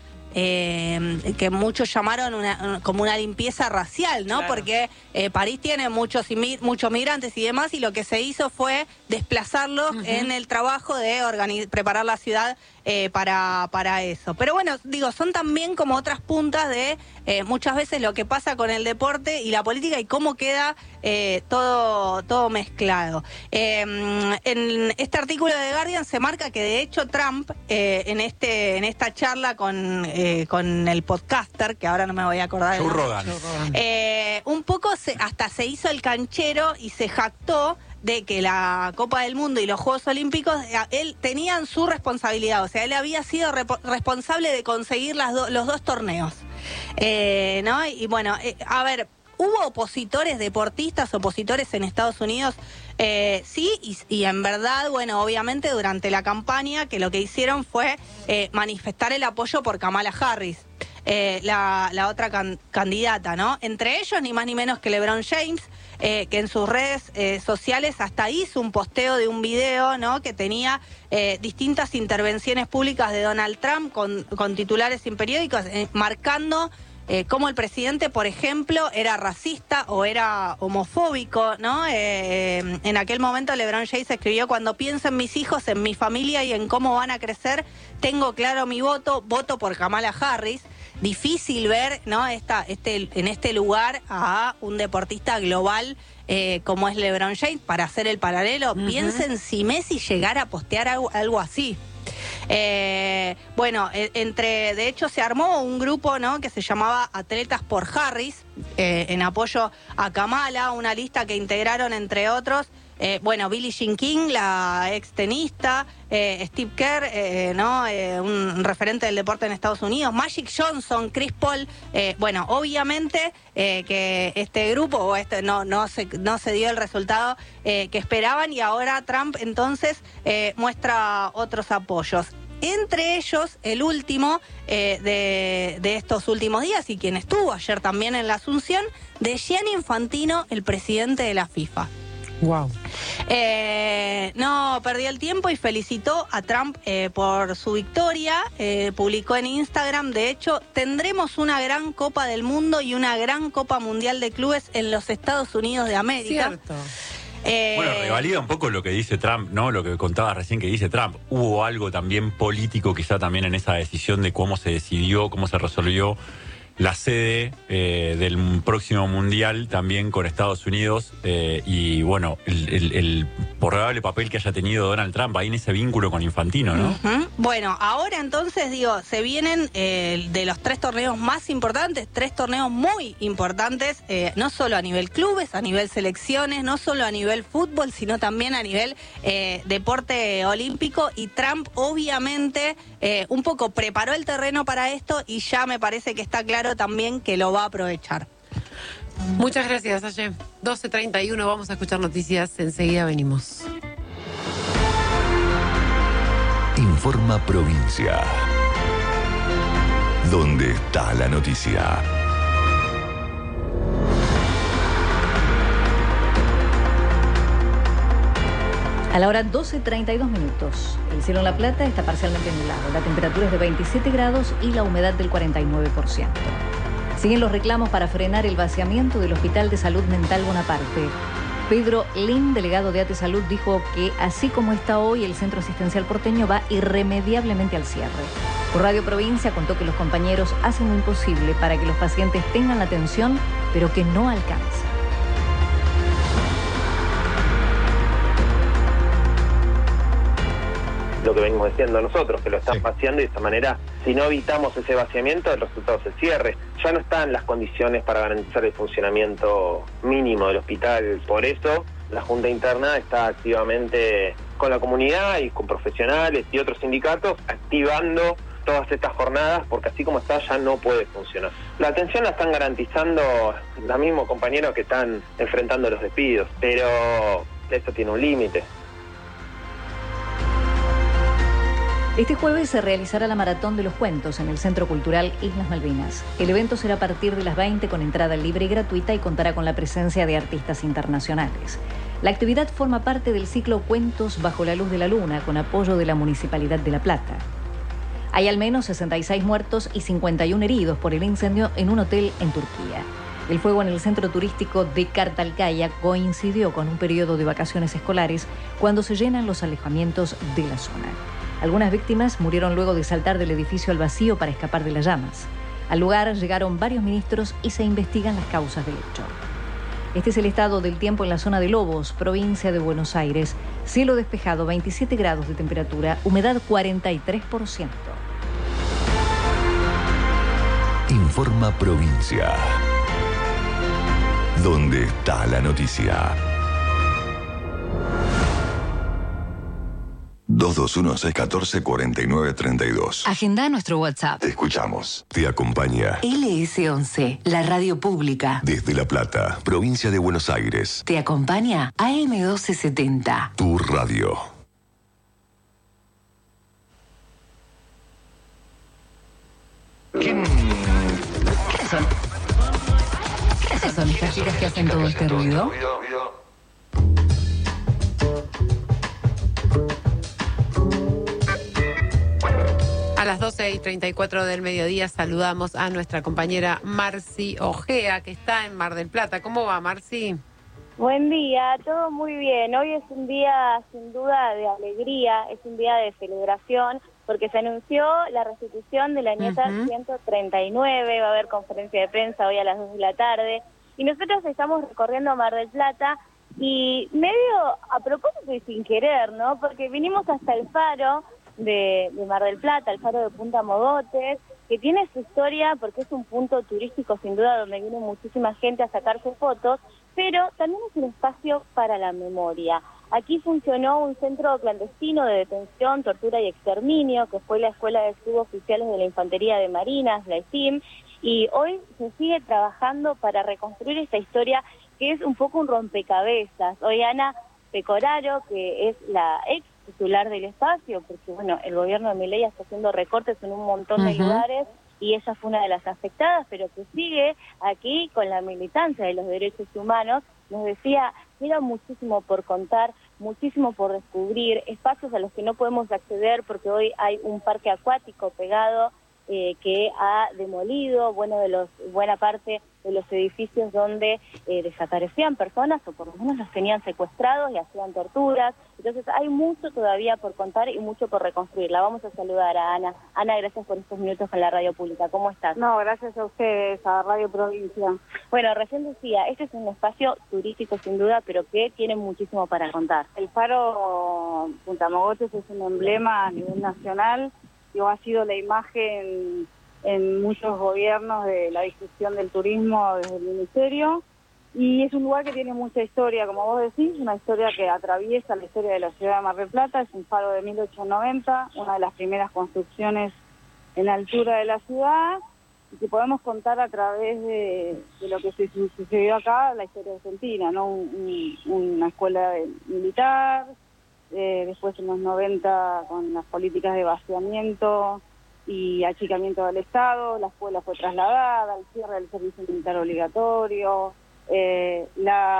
Eh, que muchos llamaron una, como una limpieza racial, ¿no? Claro. Porque eh, París tiene muchos muchos migrantes y demás, y lo que se hizo fue desplazarlos uh-huh. en el trabajo de organiz- preparar la ciudad eh, para, para eso. Pero bueno, digo, son también como otras puntas de eh, muchas veces lo que pasa con el deporte y la política y cómo queda eh, todo, todo mezclado. Eh, en este artículo de The Guardian se marca que de hecho Trump eh, en, este, en esta charla con... Eh, con el podcaster, que ahora no me voy a acordar. Joe Rogan. Eh, un poco se, hasta se hizo el canchero y se jactó de que la Copa del Mundo y los Juegos Olímpicos, él tenían su responsabilidad, o sea, él había sido repo- responsable de conseguir las do- los dos torneos. Eh, ¿no? Y bueno, eh, a ver, hubo opositores, deportistas, opositores en Estados Unidos, eh, sí, y, y en verdad, bueno, obviamente durante la campaña que lo que hicieron fue eh, manifestar el apoyo por Kamala Harris, eh, la, la otra can, candidata, ¿no? Entre ellos, ni más ni menos que LeBron James, eh, que en sus redes eh, sociales hasta hizo un posteo de un video, ¿no? Que tenía eh, distintas intervenciones públicas de Donald Trump con, con titulares en periódicos, eh, marcando Eh, como el presidente, por ejemplo, era racista o era homofóbico, ¿no? Eh, en aquel momento LeBron James escribió: cuando pienso en mis hijos, en mi familia y en cómo van a crecer, tengo claro mi voto, voto por Kamala Harris. Difícil ver, ¿no? Esta, este, en este lugar a un deportista global eh, como es LeBron James, para hacer el paralelo. Uh-huh. Piensen si Messi llegara a postear algo, algo así. Eh, bueno, eh, entre, de hecho se armó un grupo, ¿no? Que se llamaba Atletas por Harris, eh, en apoyo a Kamala, una lista que integraron entre otros, eh, bueno, Billie Jean King, la ex tenista, eh, Steve Kerr, eh, ¿no? Eh, un referente del deporte en Estados Unidos, Magic Johnson, Chris Paul, eh, bueno, obviamente eh, que este grupo o este no, no, se, no se dio el resultado eh, que esperaban, y ahora Trump entonces eh, muestra otros apoyos. Entre ellos, el último eh, de, de estos últimos días, y quien estuvo ayer también en la Asunción, de Gianni Infantino, el presidente de la FIFA. Wow. Eh, no perdió el tiempo y felicitó a Trump eh, por su victoria. Eh, publicó en Instagram: de hecho, tendremos una gran Copa del Mundo y una gran Copa Mundial de Clubes en los Estados Unidos de América. Cierto. Eh, bueno, revalida un poco lo que dice Trump, ¿no? Lo que contabas recién que dice Trump. Hubo algo también político quizá también en esa decisión de cómo se decidió, cómo se resolvió la sede eh, del próximo Mundial también con Estados Unidos eh, y bueno, el, el, el probable papel que haya tenido Donald Trump ahí en ese vínculo con Infantino, ¿no? Uh-huh. Bueno, ahora entonces digo, se vienen eh, de los tres torneos más importantes, tres torneos muy importantes, eh, no solo a nivel clubes, a nivel selecciones, no solo a nivel fútbol, sino también a nivel eh, deporte olímpico, y Trump obviamente eh, un poco preparó el terreno para esto y ya me parece que está claro también que lo va a aprovechar. Muchas gracias, Aye. doce treinta y uno, vamos a escuchar noticias, enseguida venimos. Informa Provincia. ¿Dónde está la noticia? A la hora doce treinta y dos minutos, el cielo en La Plata está parcialmente nublado, la temperatura es de veintisiete grados y la humedad del cuarenta y nueve por ciento. Siguen los reclamos para frenar el vaciamiento del Hospital de Salud Mental Bonaparte. Pedro Lin, delegado de A T E Salud, dijo que así como está hoy, el centro asistencial porteño va irremediablemente al cierre. Por Radio Provincia contó que los compañeros hacen lo imposible para que los pacientes tengan la atención, pero que no alcanza. que venimos diciendo nosotros, que lo están vaciando y de esta manera, si no evitamos ese vaciamiento, el resultado es el cierre. Ya no están las condiciones para garantizar el funcionamiento mínimo del hospital. Por eso, la Junta Interna está activamente con la comunidad y con profesionales y otros sindicatos activando todas estas jornadas, porque así como está ya no puede funcionar. La atención la están garantizando los mismos compañeros que están enfrentando los despidos, pero esto tiene un límite. Este jueves se realizará la Maratón de los Cuentos en el Centro Cultural Islas Malvinas. El evento será a partir de las veinte con entrada libre y gratuita y contará con la presencia de artistas internacionales. La actividad forma parte del ciclo Cuentos bajo la luz de la luna, con apoyo de la Municipalidad de La Plata. Hay al menos sesenta y seis muertos y cincuenta y uno heridos por el incendio en un hotel en Turquía. El fuego en el centro turístico de Kartalkaya coincidió con un periodo de vacaciones escolares cuando se llenan los alojamientos de la zona. Algunas víctimas murieron luego de saltar del edificio al vacío para escapar de las llamas. Al lugar llegaron varios ministros y se investigan las causas del hecho. Este es el estado del tiempo en la zona de Lobos, provincia de Buenos Aires. Cielo despejado, veintisiete grados de temperatura, humedad cuarenta y tres por ciento. Informa Provincia. ¿Dónde está la noticia? dos dos uno seis uno cuatro cuatro nueve tres dos. Agenda nuestro WhatsApp. Te escuchamos. Te acompaña L S once, la radio pública. desde La Plata, provincia de Buenos Aires. Te acompaña A M doce setenta. Tu radio. ¿Quién? ¿Quiénes son? ¿Quiénes son estas chicas que hacen todo este ruido? A las doce y treinta y cuatro del mediodía saludamos a nuestra compañera Marci Ojea, que está en Mar del Plata. ¿Cómo va, Marci? Buen día, todo muy bien. Hoy es un día sin duda de alegría, es un día de celebración, porque se anunció la restitución de la nieta uh-huh. ciento treinta y nueve, va a haber conferencia de prensa hoy a las dos de la tarde, y nosotros estamos recorriendo Mar del Plata, y medio a propósito y sin querer, ¿no? Porque vinimos hasta el faro de, de Mar del Plata, el faro de Punta Mogotes, que tiene su historia porque es un punto turístico sin duda donde viene muchísima gente a sacarse fotos, pero también es un espacio para la memoria. Aquí funcionó un centro clandestino de detención, tortura y exterminio, que fue la Escuela de Suboficiales de la Infantería de Marinas, la E S I M, y hoy se sigue trabajando para reconstruir esta historia que es un poco un rompecabezas. Hoy Ana Pecoraro, que es la ex titular del espacio, porque bueno, el gobierno de Milei está haciendo recortes en un montón de uh-huh. lugares, y ella fue una de las afectadas, pero que sigue aquí con la militancia de los derechos humanos, nos decía, queda muchísimo por contar, muchísimo por descubrir, espacios a los que no podemos acceder porque hoy hay un parque acuático pegado eh, que ha demolido bueno de los buena parte de los edificios donde eh, desaparecían personas o por lo menos los tenían secuestrados y hacían torturas. Entonces hay mucho todavía por contar y mucho por reconstruir. La vamos a saludar a Ana. Ana, gracias por estos minutos con la radio pública. ¿Cómo estás? No, gracias a ustedes, a Radio Provincia. Bueno, recién decía, este es un espacio turístico sin duda, pero que tiene muchísimo para contar. El faro Punta Mogotes es un emblema a nivel nacional. Digo, ha sido la imagen en muchos gobiernos de la difusión del turismo desde el ministerio, y es un lugar que tiene mucha historia, como vos decís, una historia que atraviesa la historia de la ciudad de Mar del Plata. Es un faro de mil ochocientos noventa, una de las primeras construcciones en la altura de la ciudad, y que podemos contar a través de, de lo que se sucedió acá, la historia argentina, ¿no? Un, un, una escuela de, militar, eh, después en los noventa con las políticas de vaciamiento y achicamiento del Estado, la escuela fue trasladada, el cierre del servicio militar obligatorio, eh,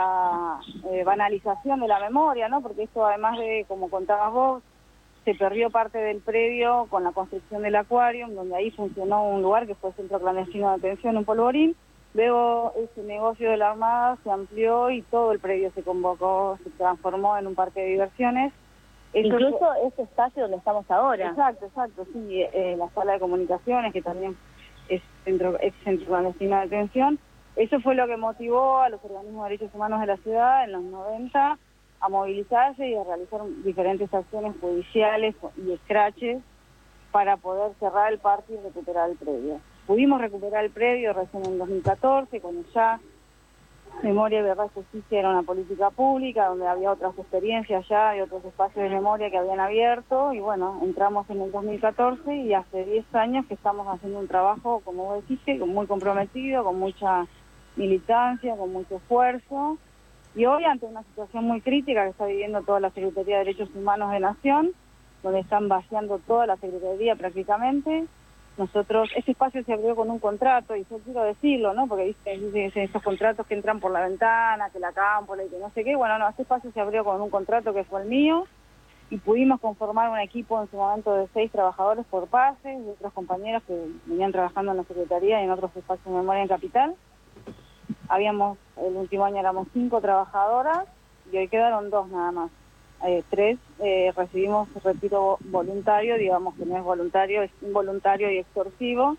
la eh, banalización de la memoria, ¿no? Porque esto, además de, como contabas vos, se perdió parte del predio con la construcción del acuario, donde ahí funcionó un lugar que fue centro clandestino de detención, un polvorín. Luego ese negocio de la Armada se amplió y todo el predio se convocó, se transformó en un parque de diversiones. Eso Incluso fue... este espacio donde estamos ahora. Exacto, exacto, sí, eh, la sala de comunicaciones, que también es centro, es centro clandestino de detención. Eso fue lo que motivó a los organismos de derechos humanos de la ciudad en los noventa a movilizarse y a realizar diferentes acciones judiciales y escraches para poder cerrar el parque y recuperar el predio. Pudimos recuperar el predio recién en dos mil catorce, cuando ya Memoria, Verdad y Justicia era una política pública, donde había otras experiencias ya y otros espacios de memoria que habían abierto, y bueno, entramos en el dos mil catorce y hace diez años que estamos haciendo un trabajo, como vos dijiste, muy comprometido, con mucha militancia, con mucho esfuerzo, y hoy ante una situación muy crítica que está viviendo toda la Secretaría de Derechos Humanos de Nación, donde están vaciando toda la Secretaría prácticamente. Nosotros, este espacio se abrió con un contrato, y yo quiero decirlo, ¿no? Porque viste, dicen esos contratos que entran por la ventana, que la cámpora y que no sé qué. Bueno, no, este espacio se abrió con un contrato que fue el mío, y pudimos conformar un equipo en su momento de seis trabajadores por pases, y otros compañeros que venían trabajando en la Secretaría y en otros espacios de memoria en Capital. Habíamos, el último año éramos cinco trabajadoras, y hoy quedaron dos nada más. Eh, tres, eh, recibimos retiro voluntario, digamos que no es voluntario, es involuntario y extorsivo.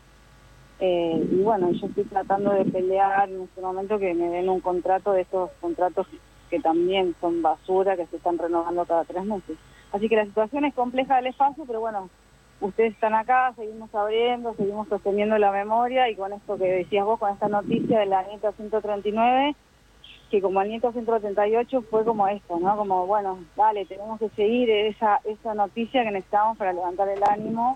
Eh, y bueno, yo estoy tratando de pelear en este momento que me den un contrato de estos contratos que también son basura, que se están renovando cada tres meses. Así que la situación es compleja del espacio, pero bueno, ustedes están acá, seguimos abriendo, seguimos sosteniendo la memoria, y con esto que decías vos, con esta noticia de la NIETA ciento treinta y nueve, que como el nieto ciento setenta y ocho fue como esto, ¿no? Como, bueno, dale, tenemos que seguir esa esa noticia que necesitamos para levantar el ánimo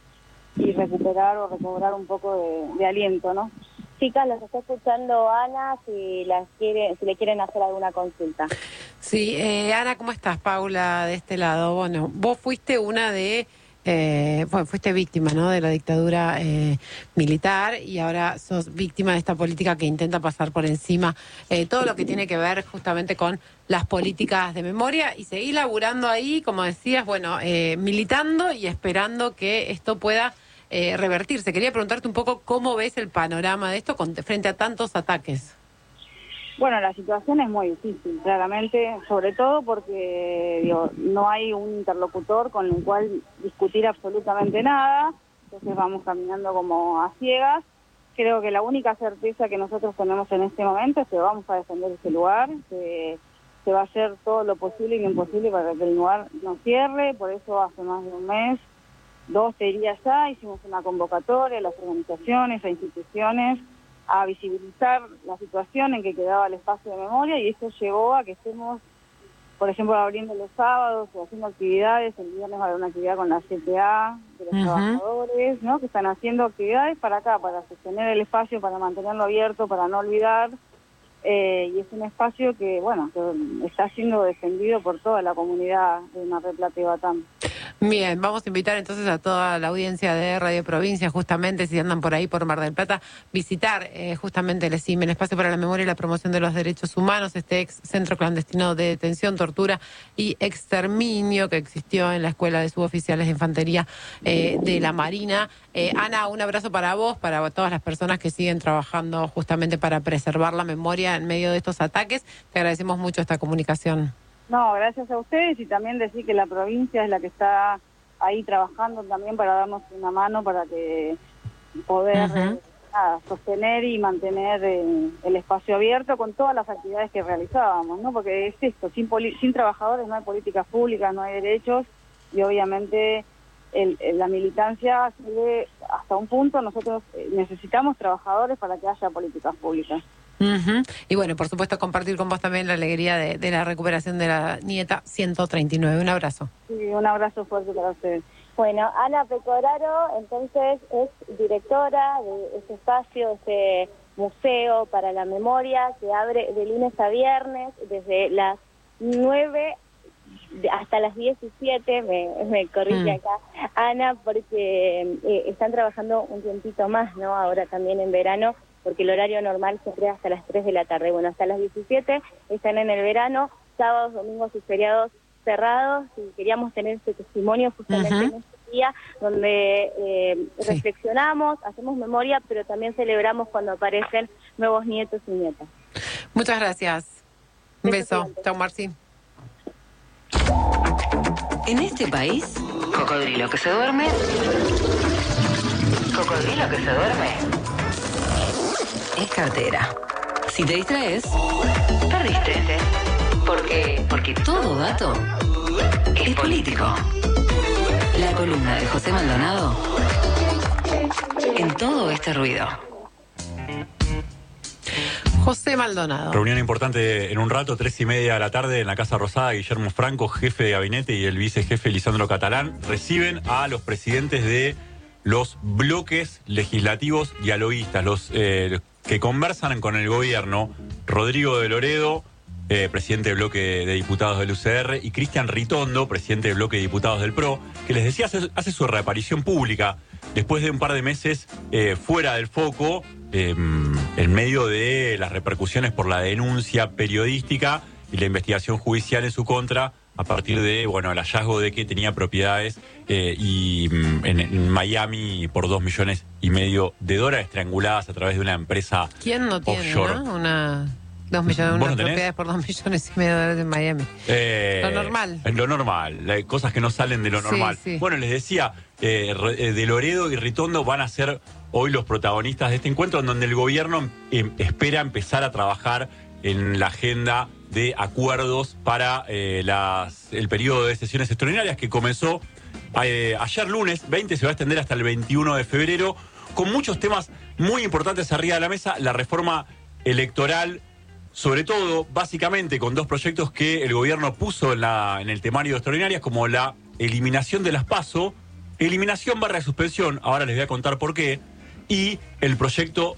y recuperar o recobrar un poco de, de aliento, ¿no? Chicas, los está escuchando Ana, si las quiere, si le quieren hacer alguna consulta. Sí, eh, Ana, ¿cómo estás? Paula, de este lado. Bueno, vos fuiste una de... Eh, bueno, fuiste víctima, ¿no?, de la dictadura eh, militar, y ahora sos víctima de esta política que intenta pasar por encima eh, todo lo que tiene que ver justamente con las políticas de memoria, y seguir laburando ahí, como decías, bueno, eh, militando y esperando que esto pueda eh, revertirse. Quería preguntarte un poco cómo ves el panorama de esto con, frente a tantos ataques. Bueno, la situación es muy difícil, claramente, sobre todo porque digo, no hay un interlocutor con el cual discutir absolutamente nada, entonces vamos caminando como a ciegas. Creo que la única certeza que nosotros tenemos en este momento es que vamos a defender ese lugar, que se va a hacer todo lo posible y lo imposible para que el lugar no cierre. Por eso hace más de un mes, dos días ya, hicimos una convocatoria a las organizaciones, a instituciones, a visibilizar la situación en que quedaba el espacio de memoria, y esto llevó a que estemos, por ejemplo, abriendo los sábados o haciendo actividades. El viernes va a haber una actividad con la C T A de los uh-huh. trabajadores, ¿no?, que están haciendo actividades para acá, para sostener el espacio, para mantenerlo abierto, para no olvidar. Eh, y es un espacio que, bueno, que está siendo defendido por toda la comunidad de Mar del Plata y Batán. Bien, vamos a invitar entonces a toda la audiencia de Radio Provincia, justamente, si andan por ahí por Mar del Plata, visitar eh, justamente el ESIM, el Espacio para la Memoria y la Promoción de los Derechos Humanos, este ex centro clandestino de detención, tortura y exterminio que existió en la Escuela de Suboficiales de Infantería eh, de la Marina. Eh, Ana, un abrazo para vos, para todas las personas que siguen trabajando justamente para preservar la memoria en medio de estos ataques. Te agradecemos mucho esta comunicación. No, gracias a ustedes, y también decir que la provincia es la que está ahí trabajando también para darnos una mano para que poder uh-huh. eh, nada, sostener y mantener eh, el espacio abierto con todas las actividades que realizábamos, ¿no? Porque es esto, sin, poli- sin trabajadores no hay políticas públicas, no hay derechos, y obviamente el, el, la militancia sigue hasta un punto. Nosotros eh, necesitamos trabajadores para que haya políticas públicas. Uh-huh. Y bueno, por supuesto, compartir con vos también la alegría de, de la recuperación de la nieta ciento treinta y nueve. Un abrazo. Sí, un abrazo fuerte para ustedes. Bueno, Ana Pecoraro, entonces, es directora de este espacio, este museo para la memoria, que abre de lunes a viernes, desde las nueve hasta las diecisiete, me, me corrige mm. acá Ana, porque eh, están trabajando un tiempito más, ¿no? Ahora también en verano, porque el horario normal siempre es hasta las tres de la tarde. Bueno, hasta las diecisiete están en el verano, sábados, domingos y feriados cerrados, y queríamos tener este testimonio justamente uh-huh. en este día, donde eh, sí. reflexionamos, hacemos memoria, pero también celebramos cuando aparecen nuevos nietos y nietas. Muchas gracias. Un beso. Chao, Marci. En este país, cocodrilo que se duerme, cocodrilo que se duerme, es cartera. Si te distraes, perdiste. Porque, porque todo dato es político. La columna de José Maldonado en todo este ruido. José Maldonado. Reunión importante en un rato, tres y media de la tarde en la Casa Rosada. Guillermo Franco, jefe de gabinete, y el vicejefe Lisandro Catalán reciben a los presidentes de los bloques legislativos dialoguistas, los eh, que conversan con el gobierno. Rodrigo de Loredo, eh, presidente del bloque de diputados del U C R, y Cristian Ritondo, presidente del bloque de diputados del P R O, que les decía hace, hace su reaparición pública después de un par de meses eh, fuera del foco, eh, en medio de las repercusiones por la denuncia periodística y la investigación judicial en su contra, a partir de, bueno, el hallazgo de que tenía propiedades eh, y en, en Miami por dos millones y medio de dólares, estranguladas a través de una empresa ¿Quién no tiene, offshore. ¿no? Una, dos millones, ¿Vos unas no tenés? propiedades por dos millones y medio de dólares en Miami. Eh, Lo normal. Lo normal, hay cosas que no salen de lo Sí, normal. sí. Bueno, les decía, eh, Re- de Loredo y Ritondo van a ser hoy los protagonistas de este encuentro, en donde el gobierno eh, espera empezar a trabajar en la agenda de acuerdos para eh, las, el periodo de sesiones extraordinarias que comenzó eh, ayer lunes veinte, se va a extender hasta el veintiuno de febrero, con muchos temas muy importantes arriba de la mesa. La reforma electoral, sobre todo, básicamente, con dos proyectos que el gobierno puso en, la, en el temario de extraordinarias, como la eliminación de las PASO, eliminación barra suspensión, ahora les voy a contar por qué, y el proyecto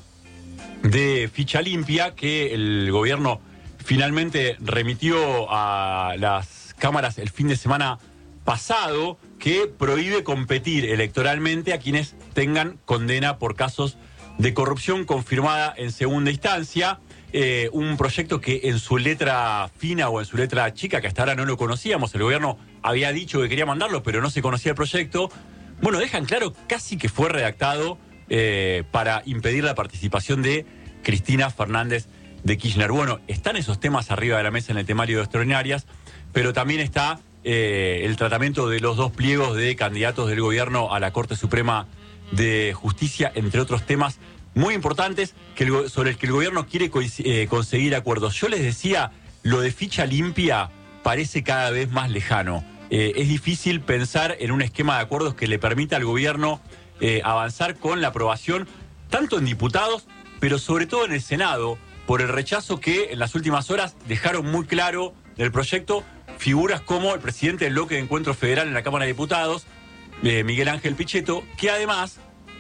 de ficha limpia que el gobierno finalmente remitió a las cámaras el fin de semana pasado, que prohíbe competir electoralmente a quienes tengan condena por casos de corrupción confirmada en segunda instancia. Eh, un proyecto que en su letra fina o en su letra chica, que hasta ahora no lo conocíamos, el gobierno había dicho que quería mandarlo, pero no se conocía el proyecto. Bueno, dejan claro casi que fue redactado eh, para impedir la participación de Cristina Fernández de Kirchner. Bueno, están esos temas arriba de la mesa en el temario de extraordinarias, pero también está eh, el tratamiento de los dos pliegos de candidatos del gobierno a la Corte Suprema de Justicia, entre otros temas muy importantes que el, sobre el que el gobierno quiere eh, conseguir acuerdos. Yo les decía, lo de ficha limpia parece cada vez más lejano. Eh, es difícil pensar en un esquema de acuerdos que le permita al gobierno eh, avanzar con la aprobación, tanto en diputados, pero sobre todo en el Senado, por el rechazo que en las últimas horas dejaron muy claro del proyecto figuras como el presidente del bloque de Encuentro Federal en la Cámara de Diputados, eh, Miguel Ángel Pichetto, que además,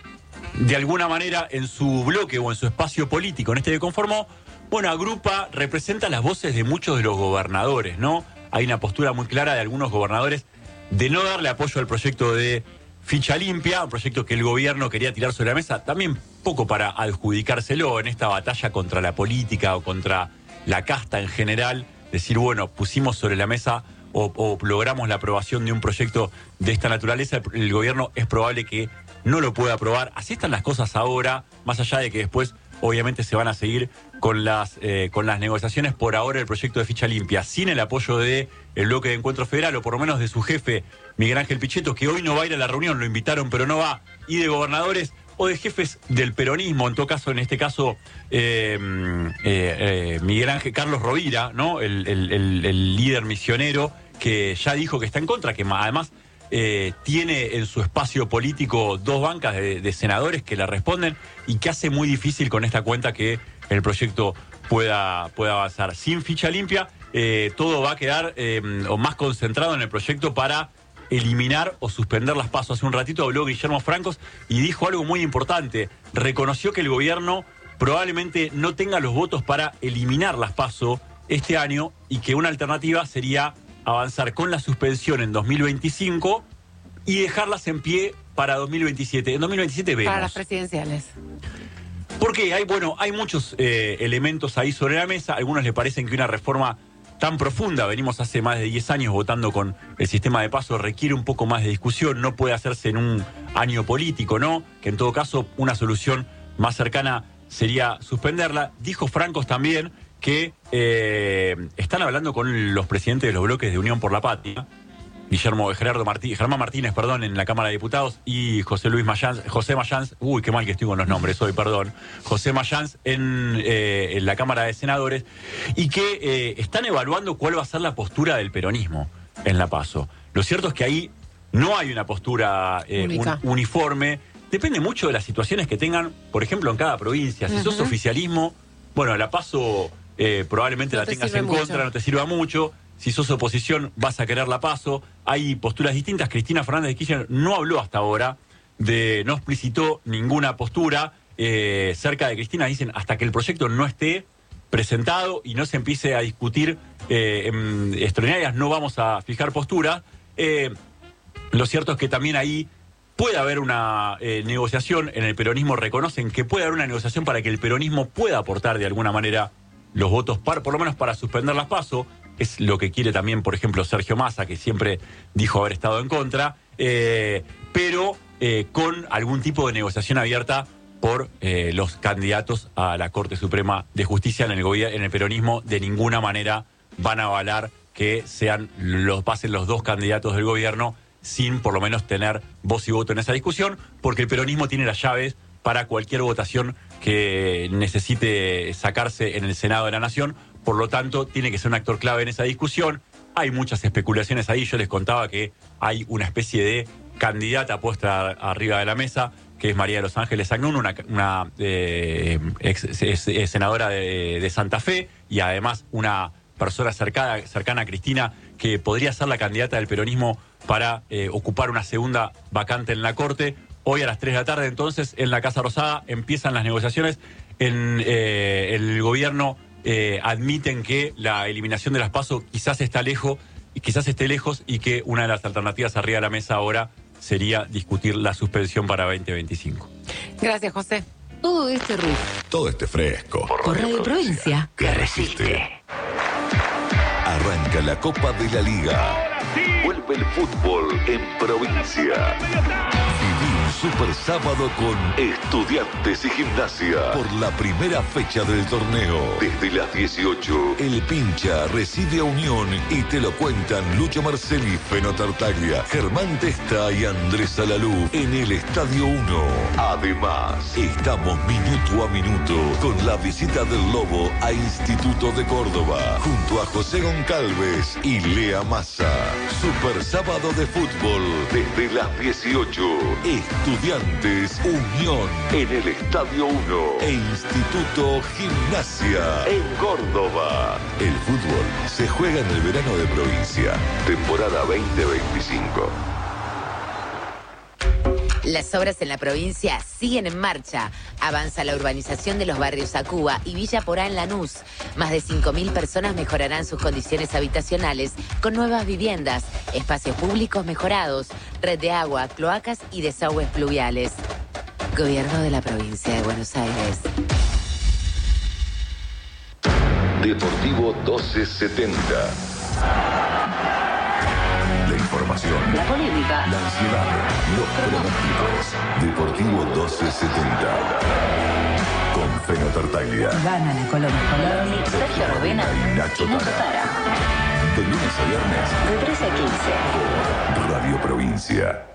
de alguna manera, en su bloque o en su espacio político, en este que conformó, bueno, agrupa, representa las voces de muchos de los gobernadores, ¿no? Hay una postura muy clara de algunos gobernadores de no darle apoyo al proyecto de ficha limpia, un proyecto que el gobierno quería tirar sobre la mesa, también poco para adjudicárselo en esta batalla contra la política o contra la casta en general, decir, bueno, pusimos sobre la mesa o, o logramos la aprobación de un proyecto de esta naturaleza, el, el gobierno es probable que no lo pueda aprobar. Así están las cosas ahora, más allá de que después obviamente se van a seguir con las eh, con las negociaciones. Por ahora el proyecto de ficha limpia, sin el apoyo de el bloque de Encuentro Federal, o por lo menos de su jefe Miguel Ángel Pichetto, que hoy no va a ir a la reunión, lo invitaron pero no va, y de gobernadores o de jefes del peronismo, en todo caso, en este caso eh, eh, eh, Miguel Ángel Carlos Rovira, ¿no? El, el, el, el líder misionero, que ya dijo que está en contra, que además eh, tiene en su espacio político dos bancas de, de senadores que le responden, y que hace muy difícil con esta cuenta que el proyecto pueda, pueda avanzar. Sin ficha limpia, eh, todo va a quedar eh, o más concentrado en el proyecto para eliminar o suspender las PASO. Hace un ratito habló Guillermo Francos y dijo algo muy importante. Reconoció que el gobierno probablemente no tenga los votos para eliminar las PASO este año, y que una alternativa sería avanzar con la suspensión en dos mil veinticinco y dejarlas en pie para dos mil veintisiete. En dos mil veintisiete vemos. Para las presidenciales. Porque hay, bueno, hay muchos eh, elementos ahí sobre la mesa. A algunos le parecen que una reforma tan profunda, venimos hace más de diez años votando con el sistema de PASO, requiere un poco más de discusión, no puede hacerse en un año político, ¿no? Que en todo caso una solución más cercana sería suspenderla. Dijo Francos también que eh, están hablando con los presidentes de los bloques de Unión por la Patria, Guillermo Gerardo Martí, Germán Martínez, perdón, en la Cámara de Diputados, y José Luis Mayans, José Mayans, uy, qué mal que estoy con los nombres hoy, perdón, José Mayans en, eh, en la Cámara de Senadores, y que eh, están evaluando cuál va a ser la postura del peronismo en la PASO. Lo cierto es que ahí no hay una postura eh, un, uniforme, depende mucho de las situaciones que tengan, por ejemplo, en cada provincia. Si uh-huh. sos oficialismo, bueno, la PASO eh, probablemente no la tengas en contra, mucho. no te sirva mucho. Si sos oposición, vas a querer la PASO. Hay posturas distintas. Cristina Fernández de Kirchner no habló hasta ahora, de no explicitó ninguna postura. Eh, cerca de Cristina dicen, hasta que el proyecto no esté presentado y no se empiece a discutir eh, en extraordinarias, no vamos a fijar postura. Eh, lo cierto es que también ahí puede haber una eh, negociación. En el peronismo reconocen que puede haber una negociación para que el peronismo pueda aportar de alguna manera los votos, para, por lo menos para suspender las PASO. Es lo que quiere también, por ejemplo, Sergio Massa, que siempre dijo haber estado en contra, eh, pero eh, con algún tipo de negociación abierta por eh, los candidatos a la Corte Suprema de Justicia. En el gobierno, en el peronismo, de ninguna manera van a avalar que sean los pasen los dos candidatos del gobierno sin por lo menos tener voz y voto en esa discusión, porque el peronismo tiene las llaves para cualquier votación que necesite sacarse en el Senado de la Nación. Por lo tanto, tiene que ser un actor clave en esa discusión. Hay muchas especulaciones ahí. Yo les contaba que hay una especie de candidata puesta arriba de la mesa, que es María de los Ángeles Agnún, una, una eh, ex, ex, ex senadora de, de Santa Fe, y además una persona cercana, cercana a Cristina, que podría ser la candidata del peronismo para eh, ocupar una segunda vacante en la Corte. Hoy a las tres de la tarde, entonces, en la Casa Rosada empiezan las negociaciones. En eh, el gobierno eh, admiten que la eliminación de las PASO quizás está lejos, quizás esté lejos, y que una de las alternativas arriba de la mesa ahora sería discutir la suspensión para veinte veinticinco. Gracias, José. Todo este ruido. Todo este fresco. Por Radio Provincia. Que resiste. Arranca la Copa de la Liga. Vuelve el fútbol en provincia. Viví un super sábado con Estudiantes y Gimnasia por la primera fecha del torneo. Desde las dieciocho, el Pincha recibe a Unión y te lo cuentan Lucho Marcelli, Feno Tartaglia, Germán Testa y Andrés Alalú en el Estadio uno. Además, estamos minuto a minuto con la visita del Lobo a Instituto de Córdoba, junto a José Goncalves y Lea Massa. Super sábado de fútbol desde las dieciocho. Estudiantes Unión en el Estadio uno e Instituto Gimnasia en Córdoba. El fútbol se juega en el verano de provincia, temporada veinte veinticinco. Las obras en la provincia siguen en marcha. Avanza la urbanización de los barrios Acuba y Villa Porá en Lanús. Más de cinco mil personas mejorarán sus condiciones habitacionales con nuevas viviendas, espacios públicos mejorados, red de agua, cloacas y desagües pluviales. Gobierno de la provincia de Buenos Aires. Deportivo doce setenta. La información, la polémica, la ansiedad, los pronósticos. Deportivo doce setenta. Con Feno Tartaglia. Gana la Colonia. Sergio Rovena y Nacho Tara. De lunes a viernes. De trece a quince. Por Radio Provincia.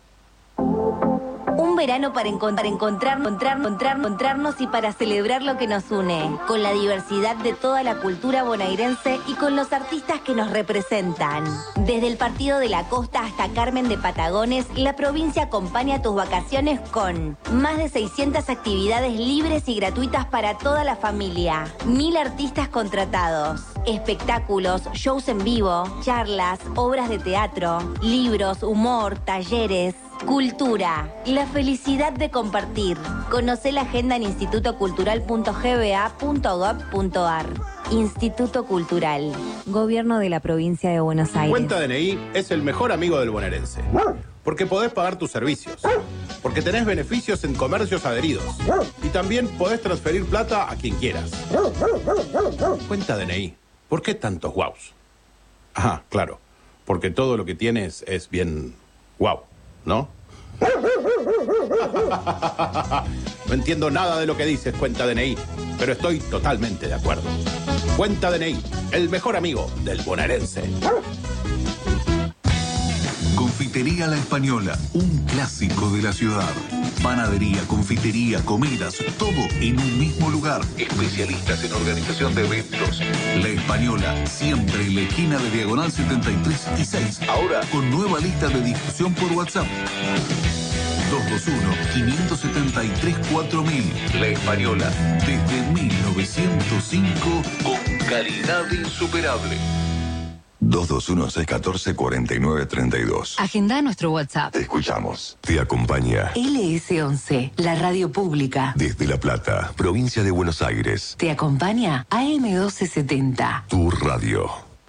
Un verano para encontrar, encontrar, encontrar, encontrar, encontrarnos y para celebrar lo que nos une, con la diversidad de toda la cultura bonaerense y con los artistas que nos representan. Desde el Partido de la Costa hasta Carmen de Patagones, la provincia acompaña tus vacaciones con más de seiscientas actividades libres y gratuitas para toda la familia, mil artistas contratados, espectáculos, shows en vivo, charlas, obras de teatro, libros, humor, talleres. Cultura, la felicidad de compartir. Conoce la agenda en instituto cultural punto g b a punto gob punto a r. Instituto Cultural, Gobierno de la Provincia de Buenos Aires. Cuenta D N I es el mejor amigo del bonaerense. Porque podés pagar tus servicios. Porque tenés beneficios en comercios adheridos. Y también podés transferir plata a quien quieras. Cuenta D N I. ¿Por qué tantos guaus? Ajá, claro. Porque todo lo que tienes es bien guau. ¿No? No entiendo nada de lo que dices, Cuenta D N I, pero estoy totalmente de acuerdo. Cuenta D N I, el mejor amigo del bonaerense. Confitería La Española, un clásico de la ciudad. Panadería, confitería, comidas, todo en un mismo lugar. Especialistas en organización de eventos. La Española, siempre en la esquina de Diagonal setenta y tres y seis. Ahora con nueva lista de difusión por WhatsApp. dos dos uno, cinco siete tres, cuatro mil. La Española, desde mil novecientos cinco, con calidad insuperable. dos dos uno, seis uno cuatro, cuatro nueve tres dos. Agenda nuestro WhatsApp. Te escuchamos. Te acompaña L S once, la radio pública. desde La Plata, provincia de Buenos Aires. Te acompaña A M doce setenta. Tu radio.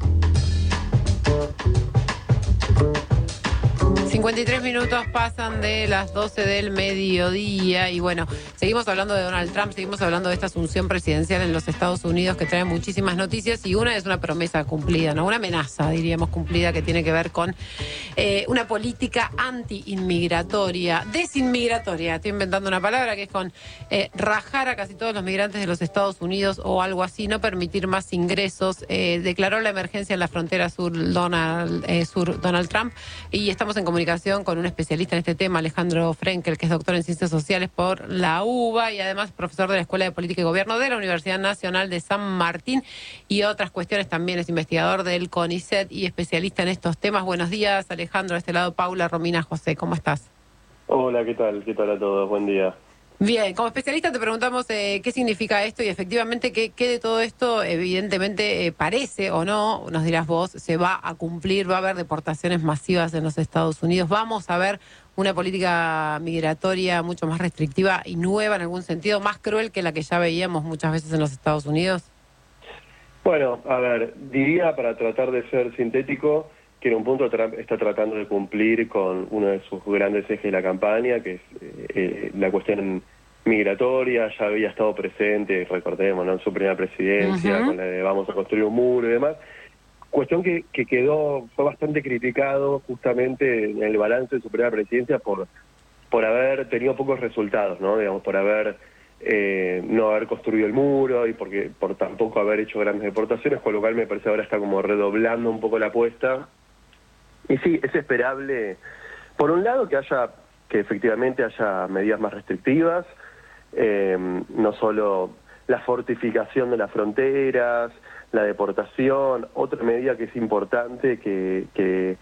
cincuenta y tres minutos pasan de las doce del mediodía y bueno, seguimos hablando de Donald Trump, seguimos hablando de esta asunción presidencial en los Estados Unidos que trae muchísimas noticias y una es una promesa cumplida, ¿no? Una amenaza, diríamos, cumplida que tiene que ver con eh, una política anti-inmigratoria, desinmigratoria, estoy inventando una palabra que es con eh, rajar a casi todos los migrantes de los Estados Unidos o algo así, no permitir más ingresos. Eh, declaró la emergencia en la frontera sur Donald, eh, sur Donald Trump y estamos en comunicación con un especialista en este tema, Alejandro Frenkel, que es doctor en Ciencias Sociales por la UBA y además profesor de la Escuela de Política y Gobierno de la Universidad Nacional de San Martín y otras cuestiones también, es investigador del CONICET y especialista en estos temas. Buenos días, Alejandro, de este lado Paula, Romina, José, ¿cómo estás? Hola, ¿qué tal? ¿Qué tal a todos? Buen día. Bien, como especialista te preguntamos eh, qué significa esto y efectivamente qué, qué de todo esto evidentemente eh, parece o no, nos dirás vos, se va a cumplir, va a haber deportaciones masivas en los Estados Unidos, vamos a ver una política migratoria mucho más restrictiva y nueva en algún sentido, más cruel que la que ya veíamos muchas veces en los Estados Unidos. Bueno, a ver, diría para tratar de ser sintético que en un punto Trump está tratando de cumplir con uno de sus grandes ejes de la campaña, que es eh, la cuestión migratoria. Ya había estado presente, recordemos, ¿no?, en su primera presidencia, uh-huh. con la de vamos a construir un muro y demás. Cuestión que, que quedó, fue bastante criticado justamente en el balance de su primera presidencia por, por haber tenido pocos resultados, ¿no? Digamos, por haber eh, no haber construido el muro y porque por tampoco haber hecho grandes deportaciones, con lo cual me parece ahora está como redoblando un poco la apuesta. Y sí, es esperable, por un lado, que haya, que efectivamente haya medidas más restrictivas, eh, no solo la fortificación de las fronteras, la deportación, otra medida que es importante que, que,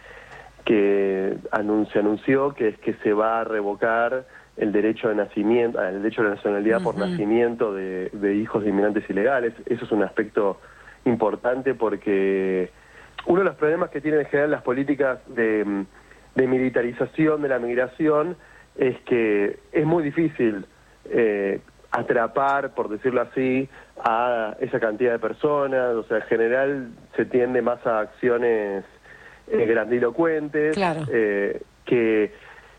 que anun- se anunció, que es que se va a revocar el derecho de nacimiento, el derecho a la nacionalidad uh-huh. por nacimiento de, de hijos de inmigrantes ilegales. Eso es un aspecto importante porque uno de los problemas que tienen en general las políticas de, de militarización de la migración es que es muy difícil eh, atrapar, por decirlo así, a esa cantidad de personas. O sea, en general se tiende más a acciones eh, grandilocuentes, claro. eh, que,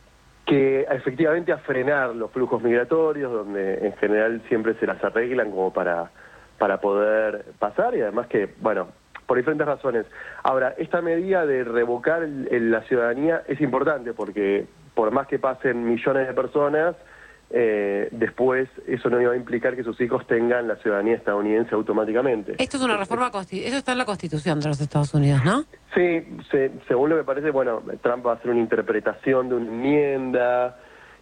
que efectivamente a frenar los flujos migratorios, donde en general siempre se las arreglan como para, para poder pasar, y además que, bueno, por diferentes razones. Ahora, esta medida de revocar el, el, la ciudadanía es importante porque por más que pasen millones de personas, eh, después eso no iba a implicar que sus hijos tengan la ciudadanía estadounidense automáticamente. Esto es una reforma, constitu- eso está en la Constitución de los Estados Unidos, ¿no? Sí, se, según lo que parece, bueno, Trump va a hacer una interpretación de una enmienda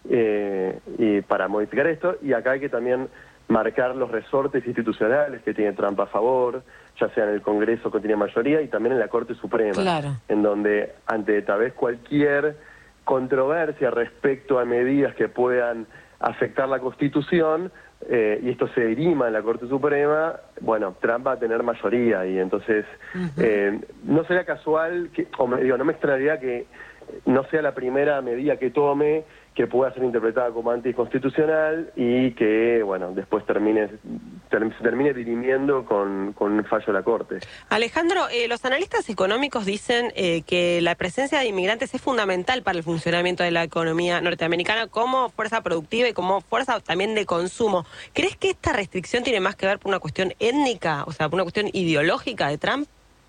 eh, y para modificar esto, y acá hay que también marcar los resortes institucionales que tiene Trump a favor, ya sea en el Congreso que tiene mayoría y también en la Corte Suprema, claro. en donde ante tal vez cualquier controversia respecto a medidas que puedan afectar la Constitución, eh, y esto se dirima en la Corte Suprema, bueno, Trump va a tener mayoría y entonces uh-huh. eh, no sería casual, que, o me, digo, no me extrañaría que no sea la primera medida que tome que pueda ser interpretada como anticonstitucional y que, bueno, después termine ter, se termine dirimiendo con, con un fallo de la Corte. Alejandro, eh, los analistas económicos dicen eh, que la presencia de inmigrantes es fundamental para el funcionamiento de la economía norteamericana como fuerza productiva y como fuerza también de consumo. ¿Crees que esta restricción tiene más que ver por una cuestión étnica, o sea, por una cuestión ideológica de Trump?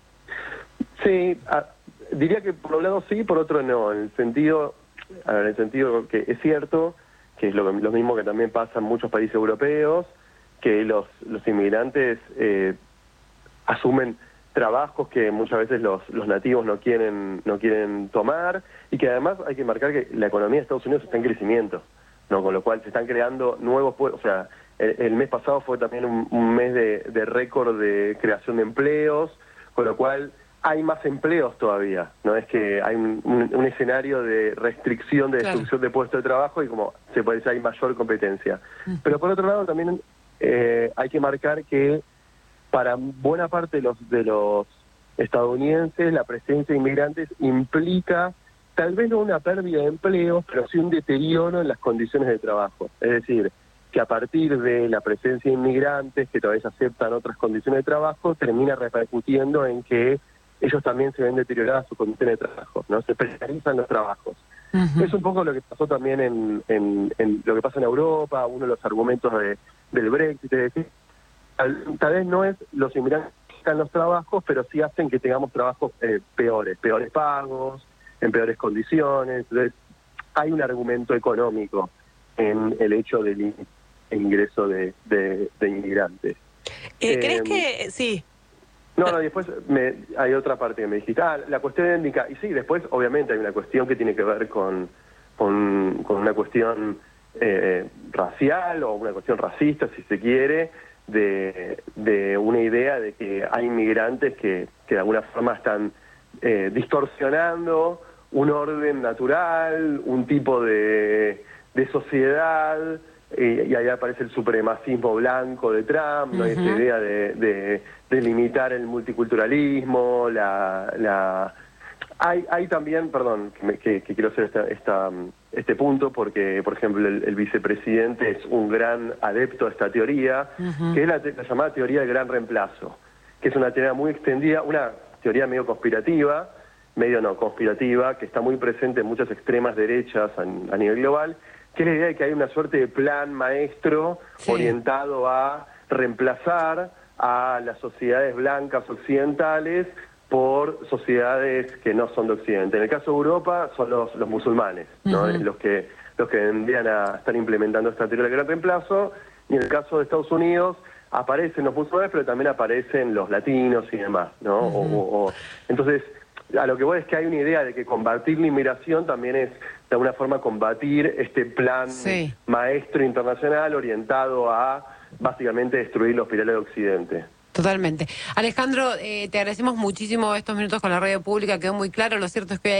Sí, a, diría que por un lado sí, por otro no, en el sentido... A ver, en el sentido que es cierto, que es lo, lo mismo que también pasa en muchos países europeos, que los, los inmigrantes eh, asumen trabajos que muchas veces los, los nativos no quieren no quieren tomar, y que además hay que marcar que la economía de Estados Unidos está en crecimiento, ¿no? Con lo cual se están creando nuevos puestos. O sea, el, el mes pasado fue también un, un mes de, de récord de creación de empleos, con lo cual hay más empleos todavía, no es que hay un, un, un escenario de restricción, de destrucción claro. de puestos de trabajo, y como se puede decir hay mayor competencia. Mm. Pero por otro lado también eh, hay que marcar que para buena parte de los, de los estadounidenses la presencia de inmigrantes implica tal vez no una pérdida de empleos, pero sí un deterioro en las condiciones de trabajo. Es decir, que a partir de la presencia de inmigrantes que todavía aceptan otras condiciones de trabajo, termina repercutiendo en que ellos también se ven deterioradas sus condiciones de trabajo, ¿no? Se precarizan los trabajos. Uh-huh. Es un poco lo que pasó también en, en, en lo que pasa en Europa, uno de los argumentos de, del Brexit, es decir, tal, tal vez no es los inmigrantes que buscan los trabajos, pero sí hacen que tengamos trabajos eh, peores, peores pagos, en peores condiciones. Entonces, hay un argumento económico en el hecho del ingreso de, de, de inmigrantes. Eh, ¿Crees eh, que...? Sí. No, no, y después me, hay otra parte que me dijiste, ah, la cuestión étnica, y sí, después obviamente hay una cuestión que tiene que ver con, con, con una cuestión eh, racial o una cuestión racista, si se quiere, de, de una idea de que hay inmigrantes que, que de alguna forma están eh, distorsionando un orden natural, un tipo de, de sociedad, y, y ahí aparece el supremacismo blanco de Trump, ¿no? Uh-huh. Esa idea de, de, de limitar el multiculturalismo, la... la hay, hay también, perdón, que, me, que, que quiero hacer esta, esta, este punto, porque, por ejemplo, el, el vicepresidente es un gran adepto a esta teoría, uh-huh. que es la, la llamada teoría del gran reemplazo, que es una teoría muy extendida, una teoría medio conspirativa, medio no conspirativa, que está muy presente en muchas extremas derechas a, a nivel global, que es la idea de que hay una suerte de plan maestro sí. orientado a reemplazar a las sociedades blancas occidentales por sociedades que no son de Occidente. En el caso de Europa son los, los musulmanes, ¿no? Uh-huh. los que los que vendrían a estar implementando esta teoría del gran reemplazo, y en el caso de Estados Unidos aparecen los musulmanes, pero también aparecen los latinos y demás, ¿no? Uh-huh. o, o, entonces, a lo que voy es que hay una idea de que combatir la inmigración también es, de alguna forma, combatir este plan sí. maestro internacional orientado a, básicamente, destruir los pilares de Occidente. Totalmente. Alejandro, eh, te agradecemos muchísimo estos minutos con la radio pública, quedó muy claro, lo cierto es que hoy hay